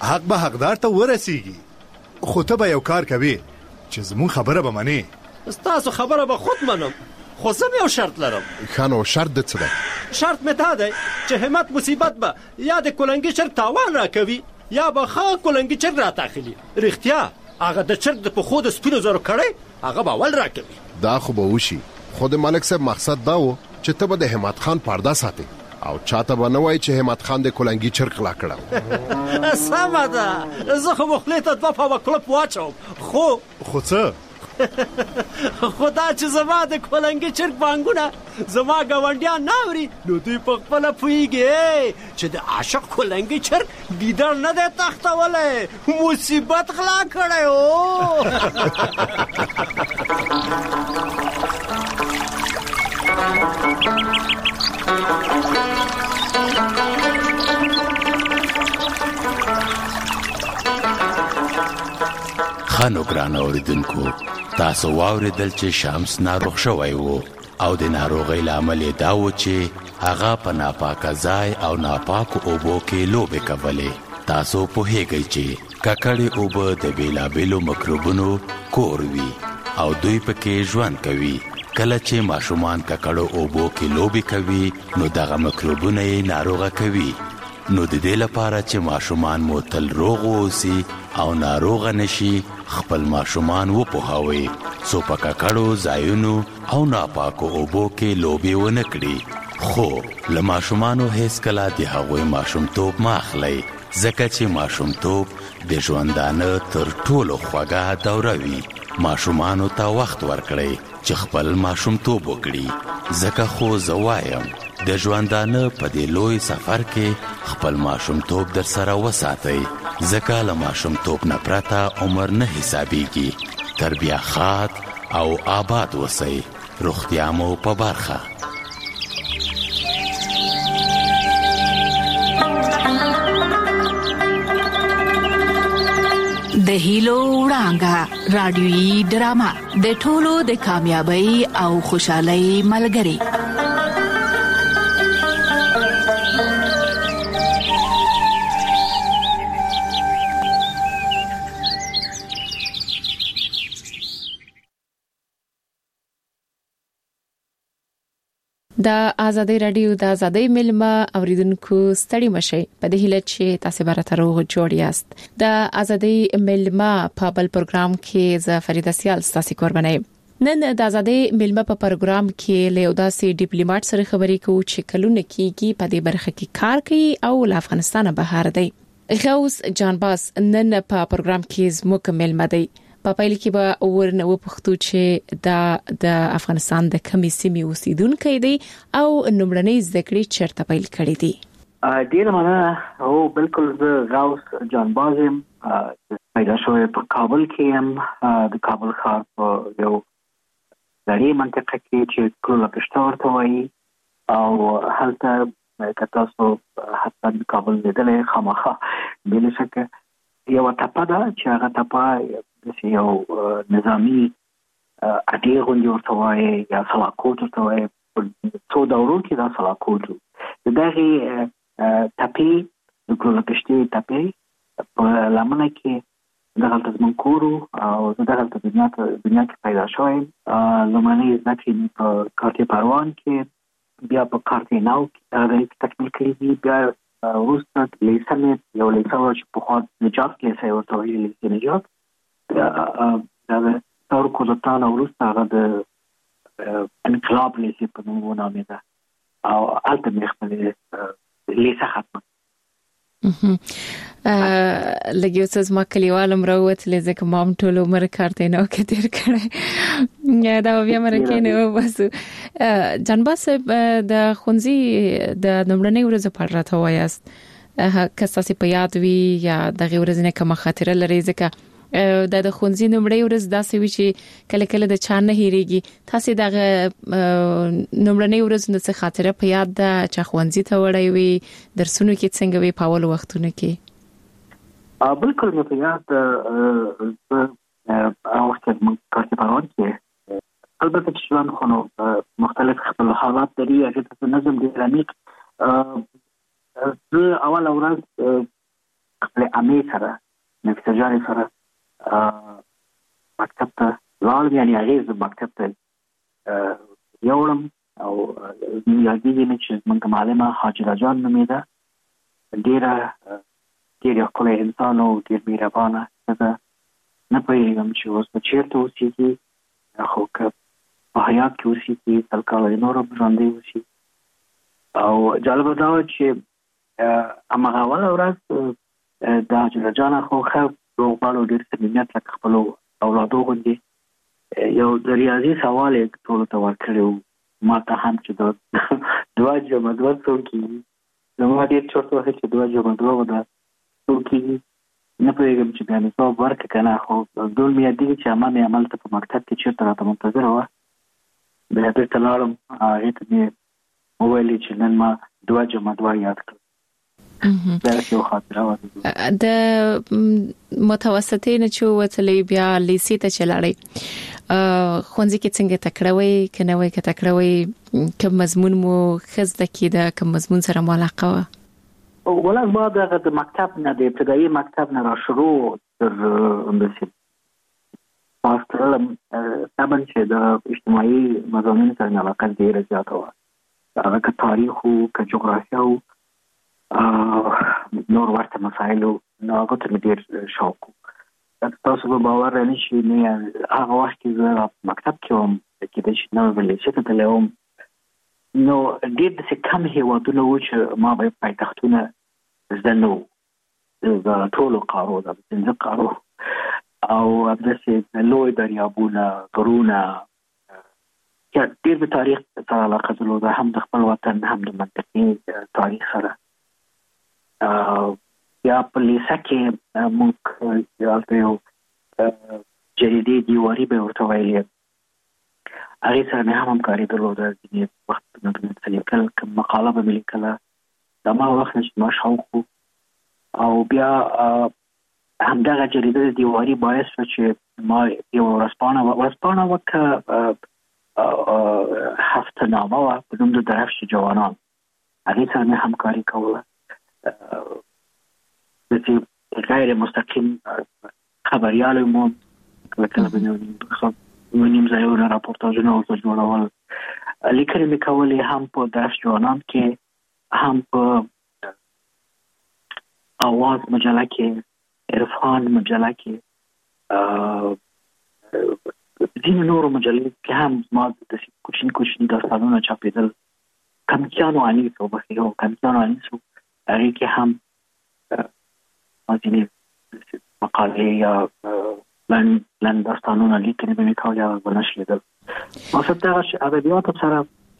حق به حقدار ته ورسیږي. خو ته به یو کار کوي چې زمون خبره به منې. ستاسو خبره به خود منم، خو زه یو شرط لرم. خانو شرط د څه دی؟ شرط مې دا دی چې همت مصیبت به یا د کولنګي چرګ تاوان راکوي یا به ښه کولنګي چرګ راتاخلي. رښتیا هغه د چرګ د پښو د سپینو زرو کړی هغه به اول راکوي. دا خو به وشي، خو د ملک صاحب مقصد دا و چې ته به د همت خان پرده ساتي او چاته به نه وایي چې همت خان د کولنګي چرګ غلا کړه. سمه ده، زه خو مخلې ته 2 پاوه کلپ واچوم، خو څه خدا چې زما د کولنګي چرګ بانګونه زما ګاونډیان ناوري نو دوی په خپله پوهېږي چې د عاشق کولنګي چرګ ګیدړ نه دی تختولی، مصیبت غلا کړی و. خانو ګران اوریدونکو، تاسو واوریدل چې شمس ناروغ شوی و او د ناروغۍ لامل یې دا و چې هغه په ناپاکه ځای او ناپاکو اوبو کې لوبې کولې. تاسو پوهیږئ چې ککړې اوبه د بیلابیلو مکروبونو کور وي او دوی پکې ژوند کوي. کله چې ماشومان ککړو اوبو کې لوبې کوي نو دغه مکروبونه یې ناروغه کوي. نو د دې لپاره چې ماشومان مو تل روغ اوسي او ناروغه نشي، خپل ماشومان وپوهوئ څو په ککړو ځایونو او ناپاکو اوبو کې لوبې ونه کړي. خو له ماشومانو هیڅکله د هغوی ماشومتوب مه اخلئ، ځکه چې ماشومتوب د ژوندانه تر ټولو خوږه دوره وي. ماشومانو ته وخت ورکړئ چې خپل ماشومتوب وکړي، ځکه خو زه وایم د ژوندانه په دې لوی سفر کې خپل ماشومتوب در سره وساتئ، ځکه له ماشومتوب نه پرته عمر نه حسابیږي. تربیه ښاد او آباد اوسئ، روغتیا مو په برخه. د هیلو وړانګه رادیویي ډرامه د ټولو د کامیابی او خوشحالۍ ملګری. د آزادۍ رادیو د آزادۍ ملما اوریدونکو ستړي مشي په دې هیله چې تاسو به تر روغ جوړ یاست. د آزادۍ ملما په بل پروګرام کې ز فریده سیال ستاسو قرباني. نن د آزادۍ ملما په پروګرام کې له داسې ډیپلوماټ سره خبرې کوو چې کلونه کېږي په دې برخه کې کار کوي او له افغانستان بهر دی. غوث جانباز نن په پروګرام کې زموږ ملما دی. په پایله کې به ورنه وپوښتو چې د افغانستان د کمی سیمې اوسیدونکو دی او نومړنۍ زده کړې چیرته پیل کړې دي. ډیر مننه. او بالکل زه غوث جانباز یم، پیدا شوی په کابل کې یم، د کابل ښار په یو لړۍ منطقه کې چې کلوله پشته ورته وایي او هلته که تاسو حتما کابل لیدلی خامخا بې شکه یو ټپه ده چې هغه ټپه یو نظامی اډې غونډې ورته وایي یا سلاکوټ ورته وایي. په څو دورو کې دا سلاکوټ و. د دغې ټپې د کلوله پشتې ټپې په لمنه کې دغلته زموږ کور او زه دغلته دنیا کې پیدا شوی یم. لومړنۍ زده کړې مې په کارتې پروان کې، بیا په کارتې ناو کې تکمیل کړي دي. بیا وروسته لیسه مې یو لیسه وه چې پخوا نجات لیسه یې ورته ویلې، لیسې نجات. د څلورو کودتانو وروسته هغه د انقلاب لیسې په نوم ونامېده او هلته مې خپلې لیسه ختمه. لګیو څه زما کلیوالم راووتلې ځکه ما هم ټول عمر کارتې ناو کې تېر کړی. دا بیا مرکې نه وباسو. جانباز صاحب د ښوونځي د لومړنۍ ورځې په اړه راته وایاست، که ستاسې په یاد وي یا دغې ورځې نه کومه خاطره لرئ، ځکه د ښوونځي لومړۍ ورځ داسې وي چې کله کله د چا نه هېرېږي. تاسې دغه لومړنۍ ورځ نه څه خاطره په یاد ده چې ښوونځي ته وړی وي، درسونو کې څنګه وي په اولو وختونو کې؟ بالکل مې په یاد ده. هغه وخت موږ کارتې پروان کې، البته چې ژوند خو نو مختلف خپل حالات لري، هغې ته نظم ډېر عمیق. زه اوله ورځ له امي سره نفسه جاري سره مکتب ته لاړم، یعنې هغې زه مکتب ته یوړم او یادېږي مې چې زموږ معلمه حاجره جان نومېده، ډېر ښکلی انسان او ډېر مهربانه ښځه. نه پوهېږم چې اوس به چېرته اوسېږي، خو که په حیات کې اوسېږي سل کاله یې نور هم ژوندی اوسي. او جالبه دا وه چې هماغه اوله ورځ د حاجره جانه خو ښه روغبړ او ډېر صمیمیت لکه خپلو اولادو غوندې یو د ریاضي سوال یې ټولو ته ورکړی و، ما ته هم چې دا 2 جمع 2 څو کېږي. زما ډېر چورت وهه چې 2 جمع 2 به دا څو کېږي. نه پوهېږم چې بیا مې ځواب ورکړه که نه، خو ډول مې یادېږي چې عمه مې هملته په مکتب کې چېرته راته منتظره وه. بیا بېرته لاړم، هغې ته مې وویلې چې نن ما 2 جمع 2 یاد کړه. د متوسطې نه چې وتلې بیا لیسې ته چلاړې، ښوونځي کې څنګه تکړه وې که نه وې؟ که تکړه وې کوم مضمون مو ښه زده کېده، کوم مضمون سره مو علاقه وه؟ ولې ما د مکتب نه د ابتدایي مکتب نه را شروع تر همداسې پاس کړلم، طبعا چې د اجتماعي مضامینو سره مې علاقه ډېره زیاته وه، هغه که تاریخ و که جغرافیه و نور ورته مسایلو، نو هغه ته مې ډېر شوق و. تاسو به باور رانه شي، هغه وخت کې زه مکتب کې وم، کېدای شي نوی به لیسې ته تللی وم، نو ډېر داسې کم هېوادونه وو چې ما به پایتختونه زده نه وو د ټولو قارو، د 15 قارو، او همداسې لوی دریابونه، غرونه، ډېر به تاریخ سره علاقه درلوده، هم د خپل وطن هم د منطقې تاریخ سره. یا په لیسه کې موږ هلته یو جریدې دیواري به ورته ویلې، هغې سره مې هم همکاري درلوده، ځینې وختونه به مې څه لیکل، کوم مقاله به مې لیکله، د هماغه وخت نه چې ما شوق و. او بیا همدغه جریده د دیواري باعث شوه چې ما یو ورځپاڼه وه که هفته نامه وه په نوم د درفش جوانان، هغې سره مې همکاري کوله. داسې غیر مستقیم خبریال وم، کله کله به نیم ځایونه راپورتاژونه ورته جوړول، لیکنې مې کولې هم په درفش جوانان کې، هم په آواز مجله کې، عرفان مجله کې، ځینې نورو مجلې کې هم زما داسې کوچني داستانونه چاپېدل. کمکیانو انیس و بخیرو کمکیانو انیس و هغې کې هم ځینې مقالې یا لنډ داستانونه لیکنې به مې کولې، هغه به نشرېدل. مقصد دغه چې ادبیاتو سره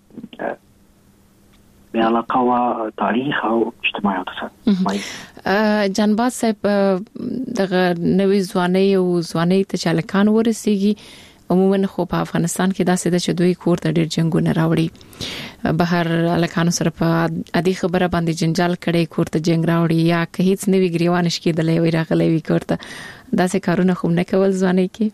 مې علاقه وه، تاریخ او اجتماعیاتو سره. جانباز صاحب، دغه نوې ځوانۍ او ځوانۍ ته چې هلکان ورسېږي، عموما خو په افغانستان کې داسې ده چې دوی کور ته ډېر جنګونه راوړي، بهر هلکانو سره په عادي خبره باندې جنجال کړي، کور ته جنګ راوړي، یا که هیڅ نوي ګریوان شي کېدلی وي راغلی وي کور ته، داسې کارونه خو نه کول ځوانۍ کې؟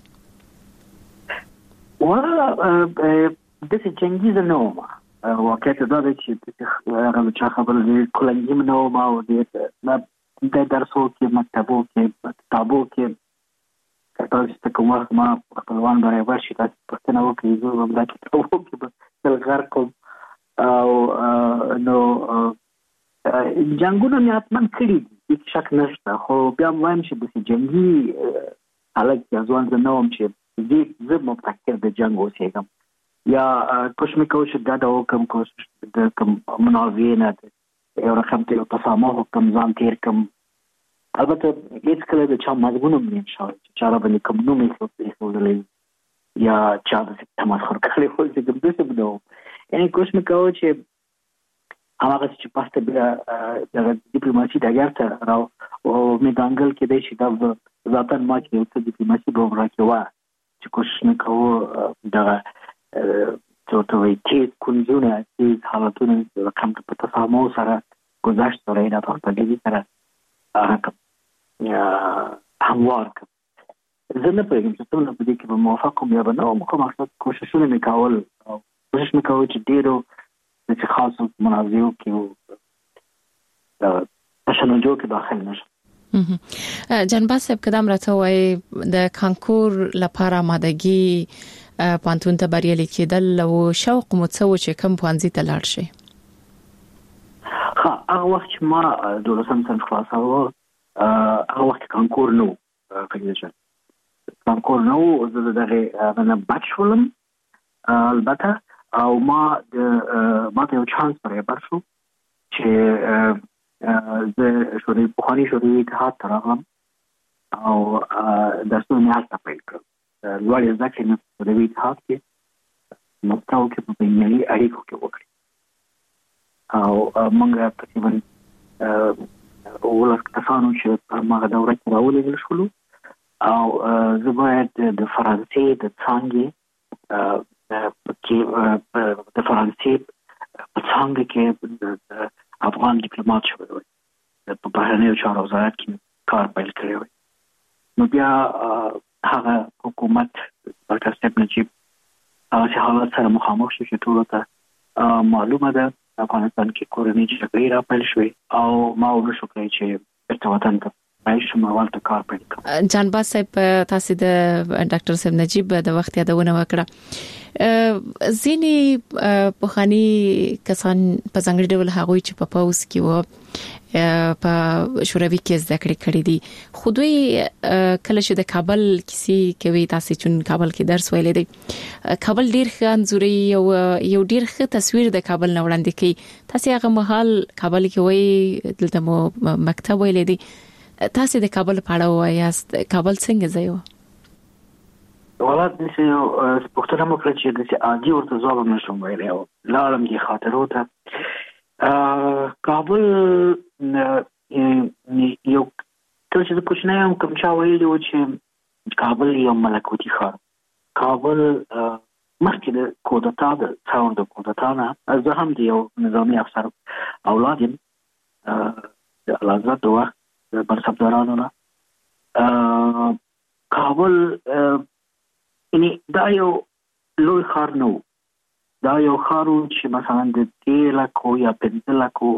داسې جنګیزه نه وم، واقعیت دا دی چې هغه چا خبره دی کلنګي نه وم، او د درسو کې، مکتبو کې، کتابو کې تاسو ته کوم وخت ما خپلوان برابر شي تاسو پوښتنه وکړئ، زه به دا کتابو کې به تل غرق کوم. او نو جنګونه مې حتما کړي دي، هېڅ شک نشته، خو بیا وایم چې داسې جنګي هلک یا ځوان زه نه وم چې زه مفتکر د جنګ اوسېږم، یا کوشش مې کوو چې ډډه وکړم، کوشش د کوم منازعې نه یو رقم ته یو تسامح وکړم، ځان تېر کړم. البته هېڅ کله د چا مضمون هم نه شوی چې چا راباندې کوم نوم ایښودلی یا چا داسې تمسخر کړی وو، چې داسې به نه وم. یعنې کوشش مې کوو چې هماغسې چې پس ته بیا دغه ډیپلوماسي ډګر ته مې دانګل کېدی شي، دا ذاتا ما چې یو څه ډیپلوماسي به هم راکې وه، چې کوشش مې کوو دغه څه ورته وایي تیز کونجونه، تیز حالتونه رقم ته په تسامح سره، گذشت سره، ناپختګي سره هموار کړم. زه نه پوهېږم چې څومره په دې کې به موفق وم یا به نه وم، خو مقصد کوششونه مې کول، او کوشش مې کوو چې ډېرو داسې خاصو منازعو کې تشنجو کې داخل نشم. جنباز صاحب قدم راته وای د کانکور لپاره مادګي پانتون ته بریالي کېدل او شوق مو څه و چې کم پوانځي ته لاړ شي؟ هغه وخت چې ما 12 صنف خلاصاوه هغه وخت کانکور نو کانکور نو زه دغه نه بچولم البته او ما ته یو چانس برابر شو چې زه بخاري شوري اتحاد ته راغلم او درسونه مې هلته پیل کړل. لوړې زده کړې مې په دې اتحاد کې مسکو کې په بینالمللي اړیکو کې وکړې او موږ تقریبا ولس کسانو چې په هغه دوره کې راولېږل شولو او زه باید د فرانسې د فرانسې په څانګه کې افغان ډیپلوماټ شوی وای په بهرنیو چارو وزارت کې کار پیل کړی وای. نو بیا هغه حکومت ډاکټر صاحب نجیب هغه حالت سره مخامخ شو چې ټول ته معلومه ده افغانستان کې کورنۍ جګړې را پیل شوې او ما ورسره کوي چې بیرته وطن ته راځم او ولته کار پیل کړم. جانباز صاحب تاسو د ډاکټر صاحب نجیب د وخت یادونه وکړه. ځینی پخوانی کسان په څنګه ډول هغوی چې په پاوس کې و په شوروي کې زده کړې کړې دي خو دوی کله چې د کابل کیسې کوي تاسو چې کابل کې درس ویلې دي کابل ډیر ښه انځوري یو ډیر ښه تصویر د کابل نه وړاندې کوي. تاسو هغه مهال کابل کې وای دلته مو مکتب ویلې دي تاسو د کابل په اړه وایاست کابل څنګه ځای و؟ ولادت نشي پښتون مو کړی چې د عادي ورته ځواب نشم ویلی او لاړم دي خاطرو ته کابل یو تل چې کوچنی هم کوم چا ویلی و چې کابل یو ملکوتی ښار کابل مخکې د کودتا د څاور د کودتا نه زه هم د یو نظامي افسر اولاد یم د الازاد د وخت د منصبدارانو نه کابل یعنی دا یو لوی ښار نه و دا یو ښار چې مثلا د 3 لکو یا 5 لکو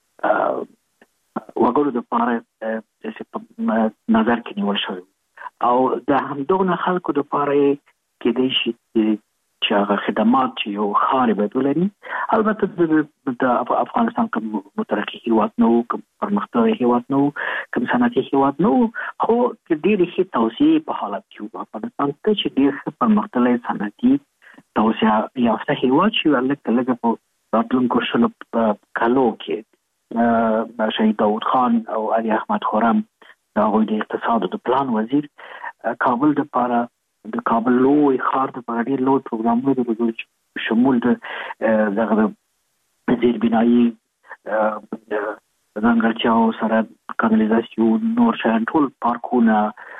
وګړو دپاره نظر کې نیول شوی او د همدغه خلکو دپاره کېدای شي چې هغه خدمات چې یو ښار باید ولري. البته د افغانستان کوم مترقي هیواد نه و کوم پرمختللی هیواد نه و کوم صنعتي هیواد نه و خو ډېرې ښې توسعې په حالت کې و. افغانستان ته چې ډېر ښه پرمختللی صنعتي توسعه یافته هیواد شي لږ په راتلونکو 20 کالو کې شهید داود خان او علي احمد خرم د هغوی د اقتصاد د پلان وزیر کابل دپاره د کابل لوی ښار دپاره ډېر لوی پروګرامونه درلودل شمول د دغه زیربنایي ځانګړتیاو سره کانالیزاسیون نور شیان ټول پارکونه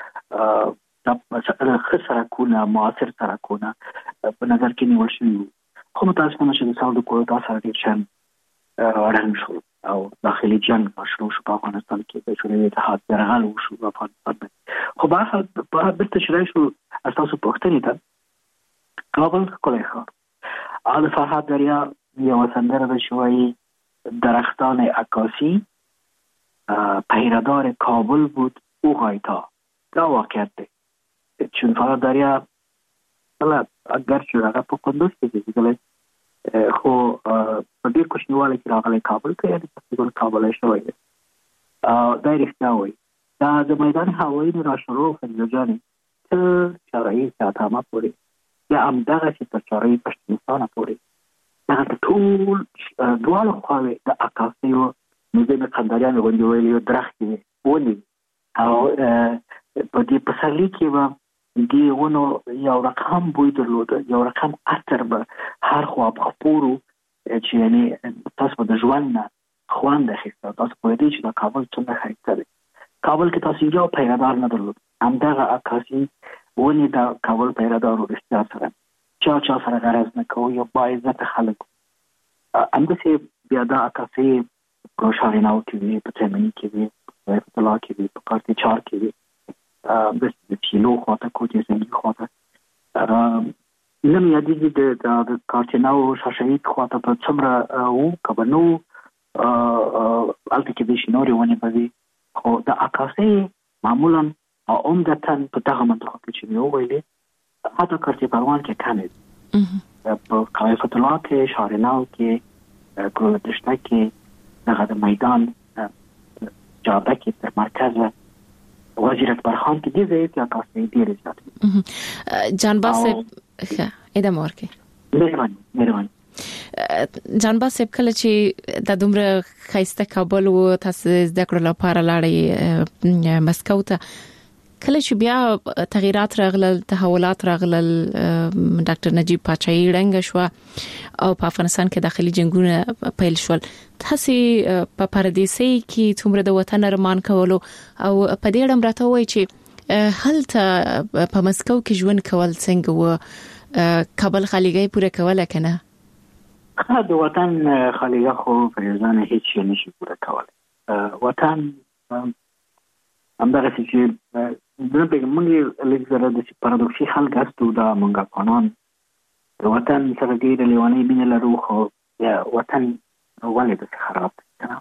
ښه سړکونه معاصر سړکونه په نظر کې نیول شوي وو. خو متاسفانه چې د ساو د کودتا سره ډېر شیان ړنګ شول او داخلي جنګ شروع شو په افغانستان کې د شوروي اتحاد یرغل وشو په افغانستان باندې. خو بهرحال بیرته چې راشو ستاسو پوښتنې ته کابل ښکلی ښار د فرهاد دریا یوه سندره ده چې وایي درختان عکاسی پیرهدار کابل بود او غایتا. دا واقعیت دی چون فرهاد دریا اگر چې هغه په کندوز کې زیږېدلی خو په ډېر کوچنیوالی کې راغلی کابل ته یعنې تقریبا کابلی شوی دی. دا یې رښتیا وایي. دا د میدان هوایي نه راشروع فریضه جانې تر چارهیي ساتامه پورې یا همدغسې تر چارهیي پشتونستانه پورې دغه ټول دواړه خواوې د عکاسیو نو زه مې قنداریانو غوندې ویلي یو درختې وې ونې او په دې پسرلي کې به دې ونو یو رقم بوی درلوده یو رقم عطر به هر خوا په خپورو چې یعنې تاسو به د ژوند نه خوند اخیسته. تاسو پوهېدئ چې دا کابل څومره ښایسته دی. کابل کې تاسو یو پیرهدار نه درلود همدغه عکاسي ونې د کابل پیرهدارو رښتیا سره چا سره غرض نه کوو یو باعزته خلک همداسې بیا دا عکاسي په شاهیناو کې وي په تیمني کې وي په رحمت الله کې وي په کارتي چار کې وي د چیلو خواته کوټې زنګي خواته نه مې یادېږي د کارتیناو شاشهید خواته په څومره وو که به نه وو هلته کېدای شي نورې ونې به وي خو د عکاسۍ معمولا او عمدتاً په دغه منطقه کې چې مې وویلې حتی کرتی پروان کې کمې په قایفة الله کې شارناو کې ګلدشته کې دغه د میدان جاده کې تر مرکز وزیر اکبر خان کې دي چې عکاسۍ ډېرې زیاتې جانباز صاحب ادامه ورکړئ. مهرباني جانباز صاحب کله چې د دومره خیسته کابل و تاسو زده کړو لپاره لاړې مسکو ته کله چې بیا تغیرات راغلل تحولات راغلل ډاکټر نجیب پاچاهي رنګ شو او په افغانستان کې داخلي جنگونه پیل شول تاسو په پردیسي کې څومره د وطن ارمان کولو او په دې اړه راته وایي چې هلته په مسکو کې ژوند کول څنګه و کابل خالیګي پوره کوله کنه د وطن خالیګه خو فریضان هیڅ شي نشي پوره کولای وطن همدغه چې د موږ لږ د پارادوکسي خلک استو دا موږ افغانان د وطن سره ډېر لیوانې مینه لرو خو وطن ولې د خراب کنه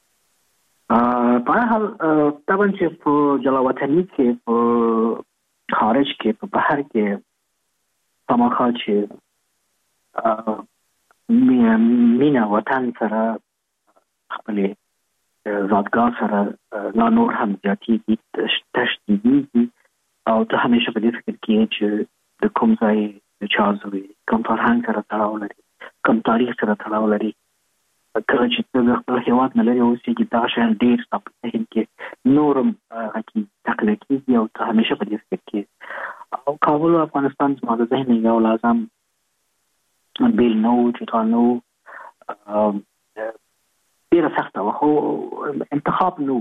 په هر حال طبعا چې په جلا وطني کې په خارج کې په بهر کې سماخا چې مینه وطن سره خپلې زادګاه سره لا نور هم زیاتېږي تشدیدېږي او ته همیشه په دې فکر کې چې د کوم ځای د چا زوی کوم فرهنګ سره تړاو لري کوم تاریخ سره تړاو لري کله چې ته د خپل هېواد نه لرې اوسېږي دا شیان ډېر ستا په ذهن کې نور هم هغې تقلیه کېږي او ته همیشه په دې فکر کې او کابل او افغانستان زما د ذهن یو لازم بیل نه و چې تا نه و ډیره سخته وه خو انتخاب نو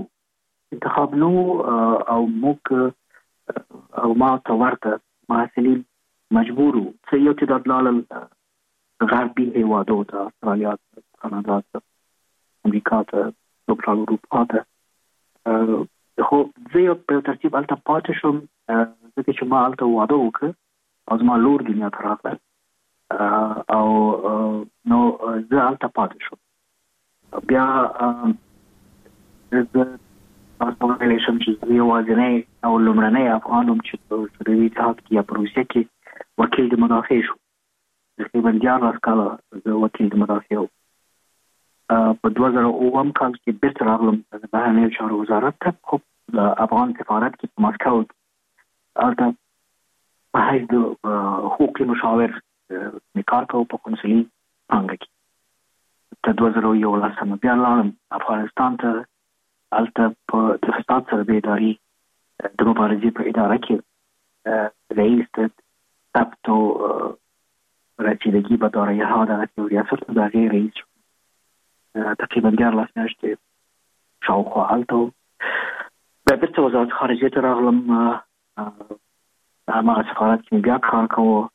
او موږ او ما ته ورته محصلین مجبور وو چې یو تعداد لاړل غربي هېوادو ته استرالیا ته کاناډا ته امریکا ته سوکرال اروپا ته خو زه یو په ترتیب هلته پاتې شوم ځکه چې ما هلته واده وکړ او زما لور دنیا ته راغله او نو زه هلته پاتې شوم بیا د تاسو ویلې شم چې یو وازنې او لومړنۍ افغان هم چې په سوویت اتحاد کې یا په روسیه کې وکیل د مدافع شو تقریبا 14 کاله زه وکیل د مدافع وم په 2009 کال کې بیرته راغلم د بهرنیو چارو وزارت ته خو د افغان سفارت کې په مسکو هلته په حیث د حقوقي مشاور مې کار کوم په قونسلي پانګه کې ته 2011 بیا لاړم افغانستان ته هلته په د فساد سره د ادارې د مبارزې په اداره کې رئیس د ثبت و رسیدگی به دارایی ها در ریاست د هغې رئیس شو تقریبا 14 میاشتې شاوخوا هلته و بیا بېرته وزارت خارجیې ته راغلم هماغه سفارت کې مې بیا کار کوو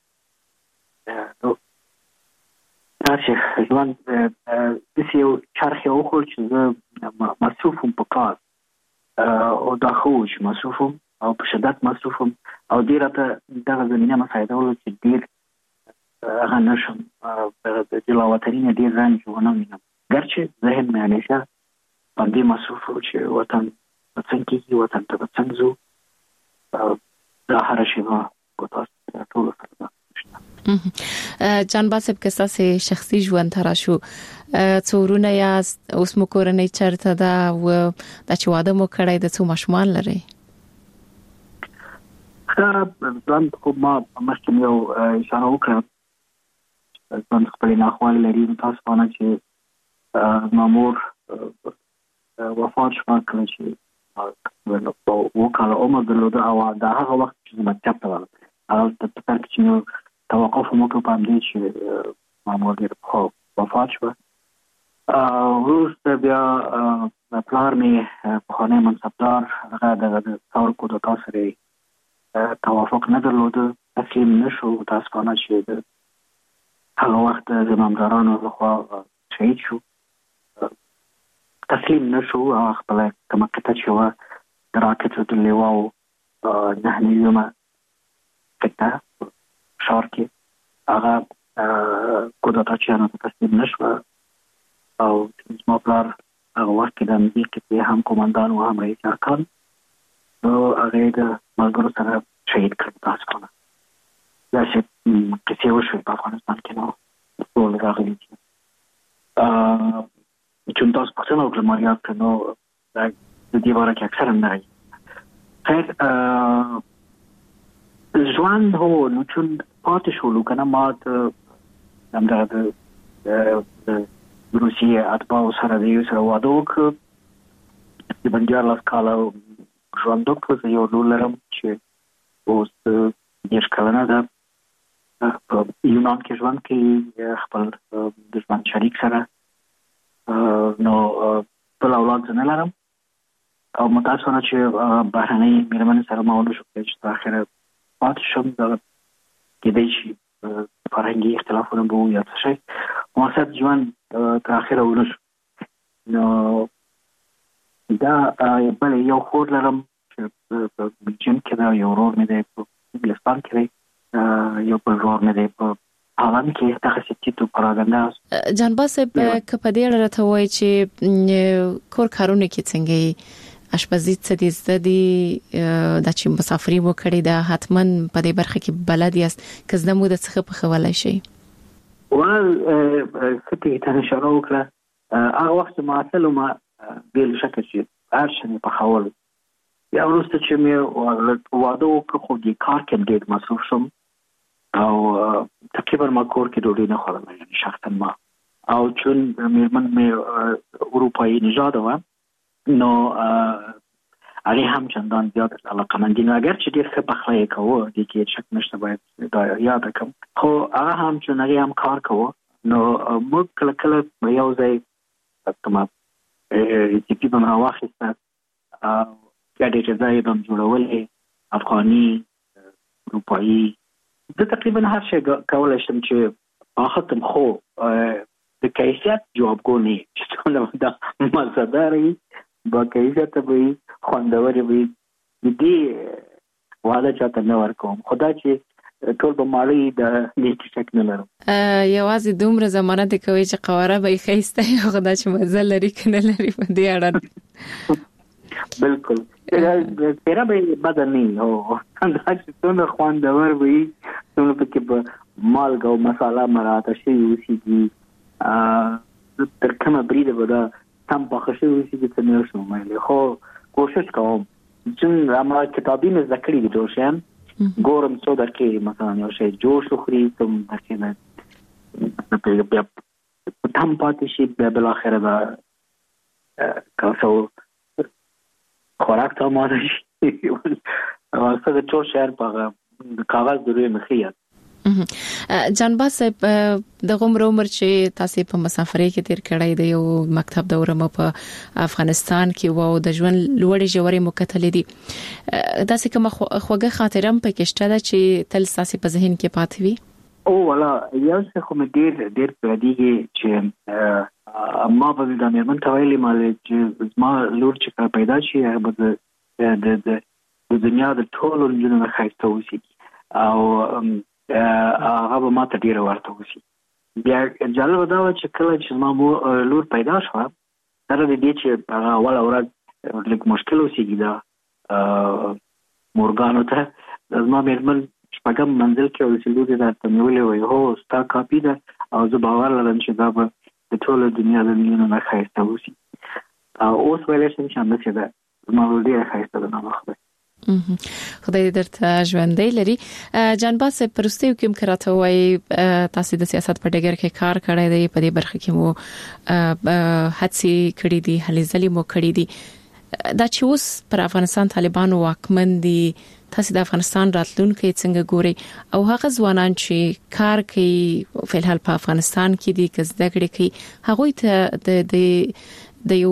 چې ژوند داسې یو چرخ یې وخوړ چې زه مصروف وم په کار او دا ښه و چې مصروف وم او په شدت مصروف وم او ډېر راته دغه زمینه مساعدوله چې ډېر هغه نه شم د جلا وطني نه ډېر رنج ونه وینم ګرچې ذهن مې همیشه په دې مصروف و چې وطن به څنګه کېږي وطن ته به څنګه ځو دا هره شېبه په تاسو ټولو سره ده جان باسب که تاسو شخصي ژوند ته راشو څورونه یاست اوس مو کورنۍ چرته ده او د چې واده مو کړی د څو ماشومان لري ځان خو ما مخکې یو اشاره وکړه ځان خپل ناخوالې لري تاسو باندې چې مامور وفات شو کله چې وکاله عمر درلوده او دا هغه وخت چې مکتب ته ورغلم هغه په تر کې چې توقف مو کړ په دې چې مامور ډېر وفات شو وروسته بیا پلار مې پخوانی منصبدار هغه د ثور کوډا سره توافق نه درلوده تسلیم نشو متاسفانه چې هغه وخت زمامدارانو لخوا شهید شو تسلیم نشو خپل کومه کته چې و د راکټ د لیواو 9 میلیونه کته شهر کې هغه کوډا چې نه تسلیم نشو او زما پلار هغه وخت کې د امنیت هم قومندان او هم رئیس ارکان نو هغه د ملګرو سره شهید کړ تاسو کنه دا چې کیسه وشوه په افغانستان کې نو ټول راغلي چې تاسو په څنګه وکړم یا نو دا د دې واره کې اکثر نه راځي خیر ژوند هو نو چې پاتې شو کنه مات همدا د روسیې اتباع سره د یو سره واده وکړ د بنجار لاس کاله ژوند وکړ یو لولرم چې اوس ډېر کلونه ده په یونان کې ژوند کې خپل د ژوند شریک سره نو بل اولاد نه لرم او متاسفانه چې بهرنۍ مېرمنې سره ما ونه شو چې په اخره پاتې شم د کېدای شي فرهنګي اختلافونه به وي یا څه شی مقصد ژوند تر اخره ونه شو نو دا بل یو خور لرم چې په بلجیم کې دا یو ورور مې دی په انګلستان کې دی یو بل ورور مې دی په هالند کې دغه سیټو پراګنده جانباز صاحب کپه دې راته وای چې کور کارونه کې څنګه اشپزي څه دې زدي د چې مسافرۍ وکړي دا حتمن په دې برخه کې بلد یاست کزنه مو د څخه په خولای شي ول کته ته اشاره وکړه هغه وخت ما اصله ما بیل شکه چې ارشنه په خول یا ورسته چې مې واده وکړ خو دې کار کې ډېر مصروف شم او تقریبا ما کور کې ډوډۍ نه خورم یعنی شخصا ما او چون مېرمن مې اروپایي نژاد و نو هغه هم چندان زیات علاقمند نه اگر چې ډېر ښه پخلی کوو د کې شک نشته باید دا یاد کړم خو هغه هم چې هغه هم کار کوو نو موږ کله کله یو ځای کومه ریسیپي به راواخیسته ګډې چې ځای به جوړولې افغاني اروپایي زه تقریبا هر شی کولی شم چې اخذتم خو د کیفیت جوابګو نه چې څنګه دا مزدار وي با کیفیت به خوندور وي دې واده چاته نه ورکوم خدا چې ټول به ماړی د دې شک نه لرم یوازې دومره زمانه د کوي چې قواره به خېسته یو خدا چې مزه لري کنه لري په دې اړه بالکل پیرا به بدني او دا چې څونه خوندور وي څونه پکې به مالګه او مساله مراته شي وسیږي تر کومه بریده به دا تم پخه شي وسیږي څه نه شو مې خو کوشش کوم چې ما کتابي مې ذکر دي دوشم ګورم څو درکې مثلا یو شی جوش خوري تم درکې نه بیا تم پاتې شي بیا بل اخره دا کاسو خوراک ته ماده شي واسه د ټول شهر په کاغذ دروي مخیات جانباز صاحب د عمر چې تاسو په مسافرۍ کې تیر کړی دی یو مکتب دوره مو په افغانستان کې وو د ژوند لوړې جوړې مکتلې دي تاسو کوم خوږه خاطرم پکې شته چې تل تاسو په ذهن کې پاتې وي او ولا یو څه کوم ډیر پردیږي چې ما په دې مېرمن ته ویلي مال چې ما لور چې پیدا شي هغه د دنیا د ټولو جنونو خاصه وسی او هغه به ما ته ډیر ورته وسی بیا جالب دا و چې کله چې ما لور پیدا شو تر دې چې هغه اول اوراد لیک مشکل وسیږي دا مورګانو ته ما مېرمن شپږم منزل کې ورسېدو دا ته ویلې وای هو ستا کاپی ده او زه باور لرم چې دا به د ټول دنیا د میلیونو نه خایسته وسی اوس ویلې چې همداسې ده ما ولې خایسته ده نو خو خدای دې درته ژوندۍ لري جانباز پرستیو کې مکراته وای تاسو د سیاست په ډګر کې کار کړی دی په دې برخه کې مو هڅې کړې دي هلې ځلې مو کړې دي دا چې اوس پر افغانستان طالبانو واکمن دي تاسو د افغانستان راتلونکي څنګه ګوري او هغه ځوانان چې کار کوي په الحال په افغانستان کې دي که زده کړې کوي هغه ته د یو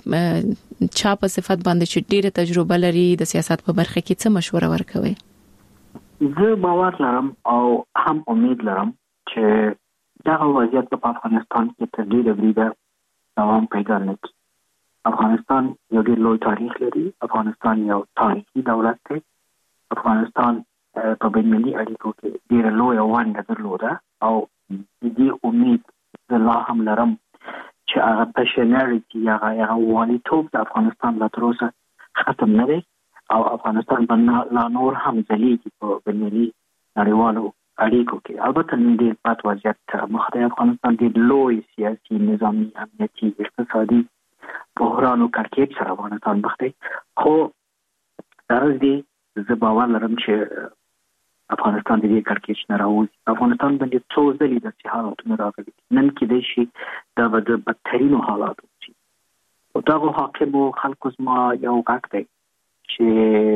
چا په صفت باندې چې ډیره تجربه لري د سیاست په برخه کې څه مشوره ورکوي زه باور لرم او هم امید لرم چې دا وضعیت په افغانستان کې تر ډیره بریده دوام پیدا نکړي افغانستان یو ډیر لوی تاریخ لري افغانستان یو تاریخي دولت دی افغانستان په بین‌المللي اړیکو کې ډیر لوی ونډه درلوده او دې امید زه لا هم لرم چې چې هغه پېشنرټي هغه والی توپ د افغانستان لا تر اوسه ختم نه دی او افغانستان باندې لا نور هم ځلیږي په بینالمللي نړیوالو اړیکو کې. البته نن ډېر بد وضعیت مخ ته افغانستان ډېر لوی سیاسي نظامي امنیتي اقتصادي بحران او کړکېچ سره افغانستان مخ ته. خو درز دی زه باور لرم چې افغانستان د دې کړکېچ نه راوځي. افغانستان باندې څو ځلې د حالاتونو راغلي نن کېدای شي دا به د بدترینو حالاتو شي. او دغه حاکمو خلکو زما یو غږ دی چې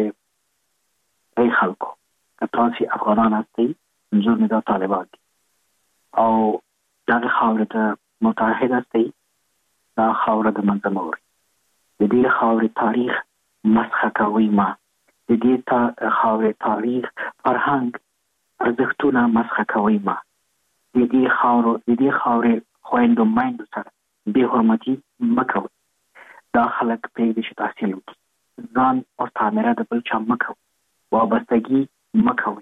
ای خلکو که تاسو افغانان هستئ منظور مې دا طالبان دي او دغه خاورې ته متحد هستئ دا خاوره د منځه مه وړئ. د دې خاورې تاریخ مسخه کوئ مه. د دې خاورې تاریخ فرهنګ ارزښتونه مسخه کوئ مه. د دې خاورې خویندو میندو سره بې حرمتي مه کوئ. دا خلک پرېږدي چې تحصیل وکړي. ځان مستعمره د بل چا مه کوئ. وابستګي مه کوئ.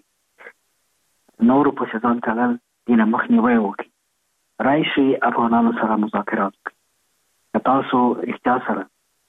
نورو پسې ځان تړل دې نه مخنیوی وکړي. راشئ افغانانو سره مذاکرات وکړي. که تاسو احتیاط سره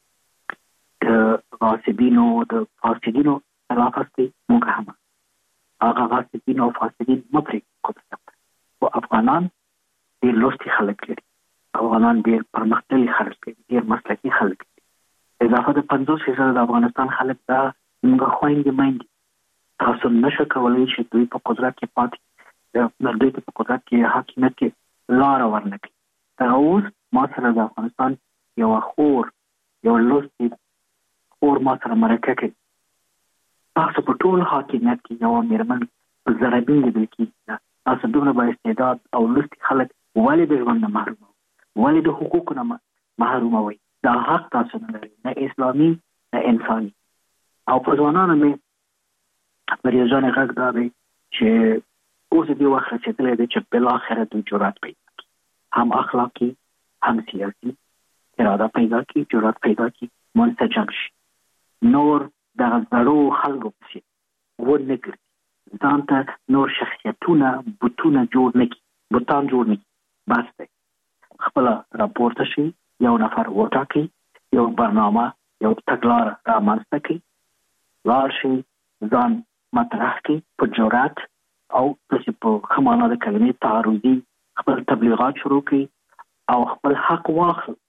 د غاصبینو د فاسدینو خلاف هستئ موږ هم هغه غاصبین او فاسدین مه پرېږدئ. خو افغانان ډېر لوستي خلک لري. افغانان ډېر پرمختللي خلک لري. ډېر مسلکي خلک لري. اضافه د 50% د افغانستان خلک دا موږ خویندې میندې. تاسو نشه کولی چې دوی په قدرت کې پاتې دوی ته په قدرت کې حاکمیت کې لاره ورنکړي. دغه اوس ما سره د افغانستان یوه خور یو لوستي خور ما سره مرکه کوي. تاسو په ټول حاکمیت کې یوه مېرمن په زربین لیدل کېږي. تاسو دومره با استعداد او لوستي خلک ولې د ژوند نه محروموئ؟ ولې د حقوقو نه محروموئ؟ دا حق تاسو نه لرئ، نه اسلامي نه انساني. او په ځوانانو مې مریضانې غږ دا دی چې اوس دې وخت رسېدلی دی چې بالاخره دوی جرأت پیدا کړي، هم اخلاقي هم سیاسي اراده پیدا کړي، جرأت پیدا کړي، منسجم شي. نور دغه زړو خلکو پسې ونه ګرځي. ځان ته نور شخصیتونه بوتان جوړ نه کړي. بس دی خپله راپورته شي، یو نفر وټاکي، یو برنامه یو تګلاره رامنځته کړي، لاړ شي ځان مطرح کړي په جرأت او داسې په ښه معنا د کلمې تعرضي خپل تبلیغات شروع کړي او خپل حق واخلي.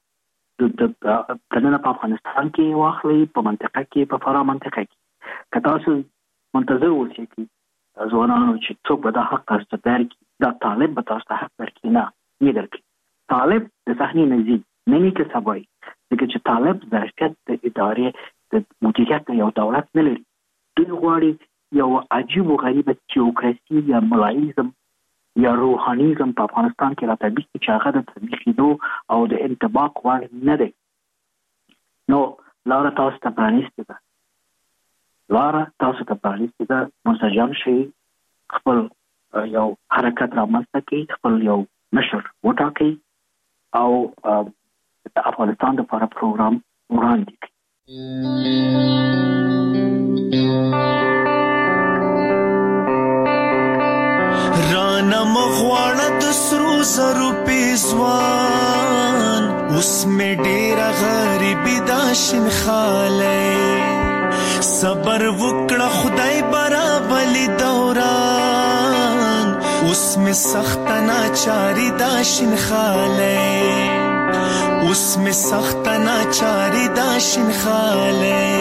دننه په افغانستان کې واخلي، په منطقه کې، په فرا منطقه کې. که تاسو منتظر اوسئ ځوانانو چې څوک به دا حق تاسو ته درکړي، دا طالب به تاسو ته حق درکړي، نه یې درکړي. طالب د صحنې نه ځي، نه نیکه سبایي، ځکه چې طالب ظرفیت د ادارې د مدیریت یو دولت نه لري. دوی غواړي یو عجیب و غریبه تیوکراسي یا ملایزم یا روحانیزم په افغانستان کې راتبیق کړي چې هغه د تطبیقېدو او د انطباق وړ نه دی. نو لاره تاسو ته پرانیستې ده، منسجم شئ، خپل یو حرکت رامنځته کړئ، خپل یو مشر وټاکئ او د افغانستان لپاره پروګرام وړاندې کړئ. رانا مغواړه د سرو زرو پیزوان، اوس مې ډېره غریبي دا شینخالی. صبر وکړه خدای برابلی دوران، اوس مې سخته ناچاري دا شینخالی. اوس مې سخته ناچاري دا شینخالی.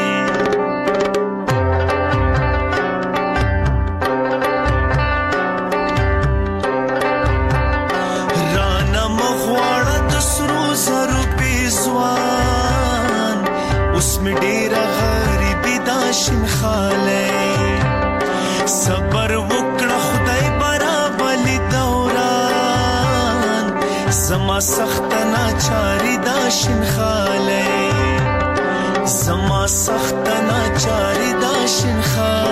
صبر وکړه خدای برابلی دوران، زما سخت ناچاری دا شینخالی، زما سخت ناچاری دا شینخالی.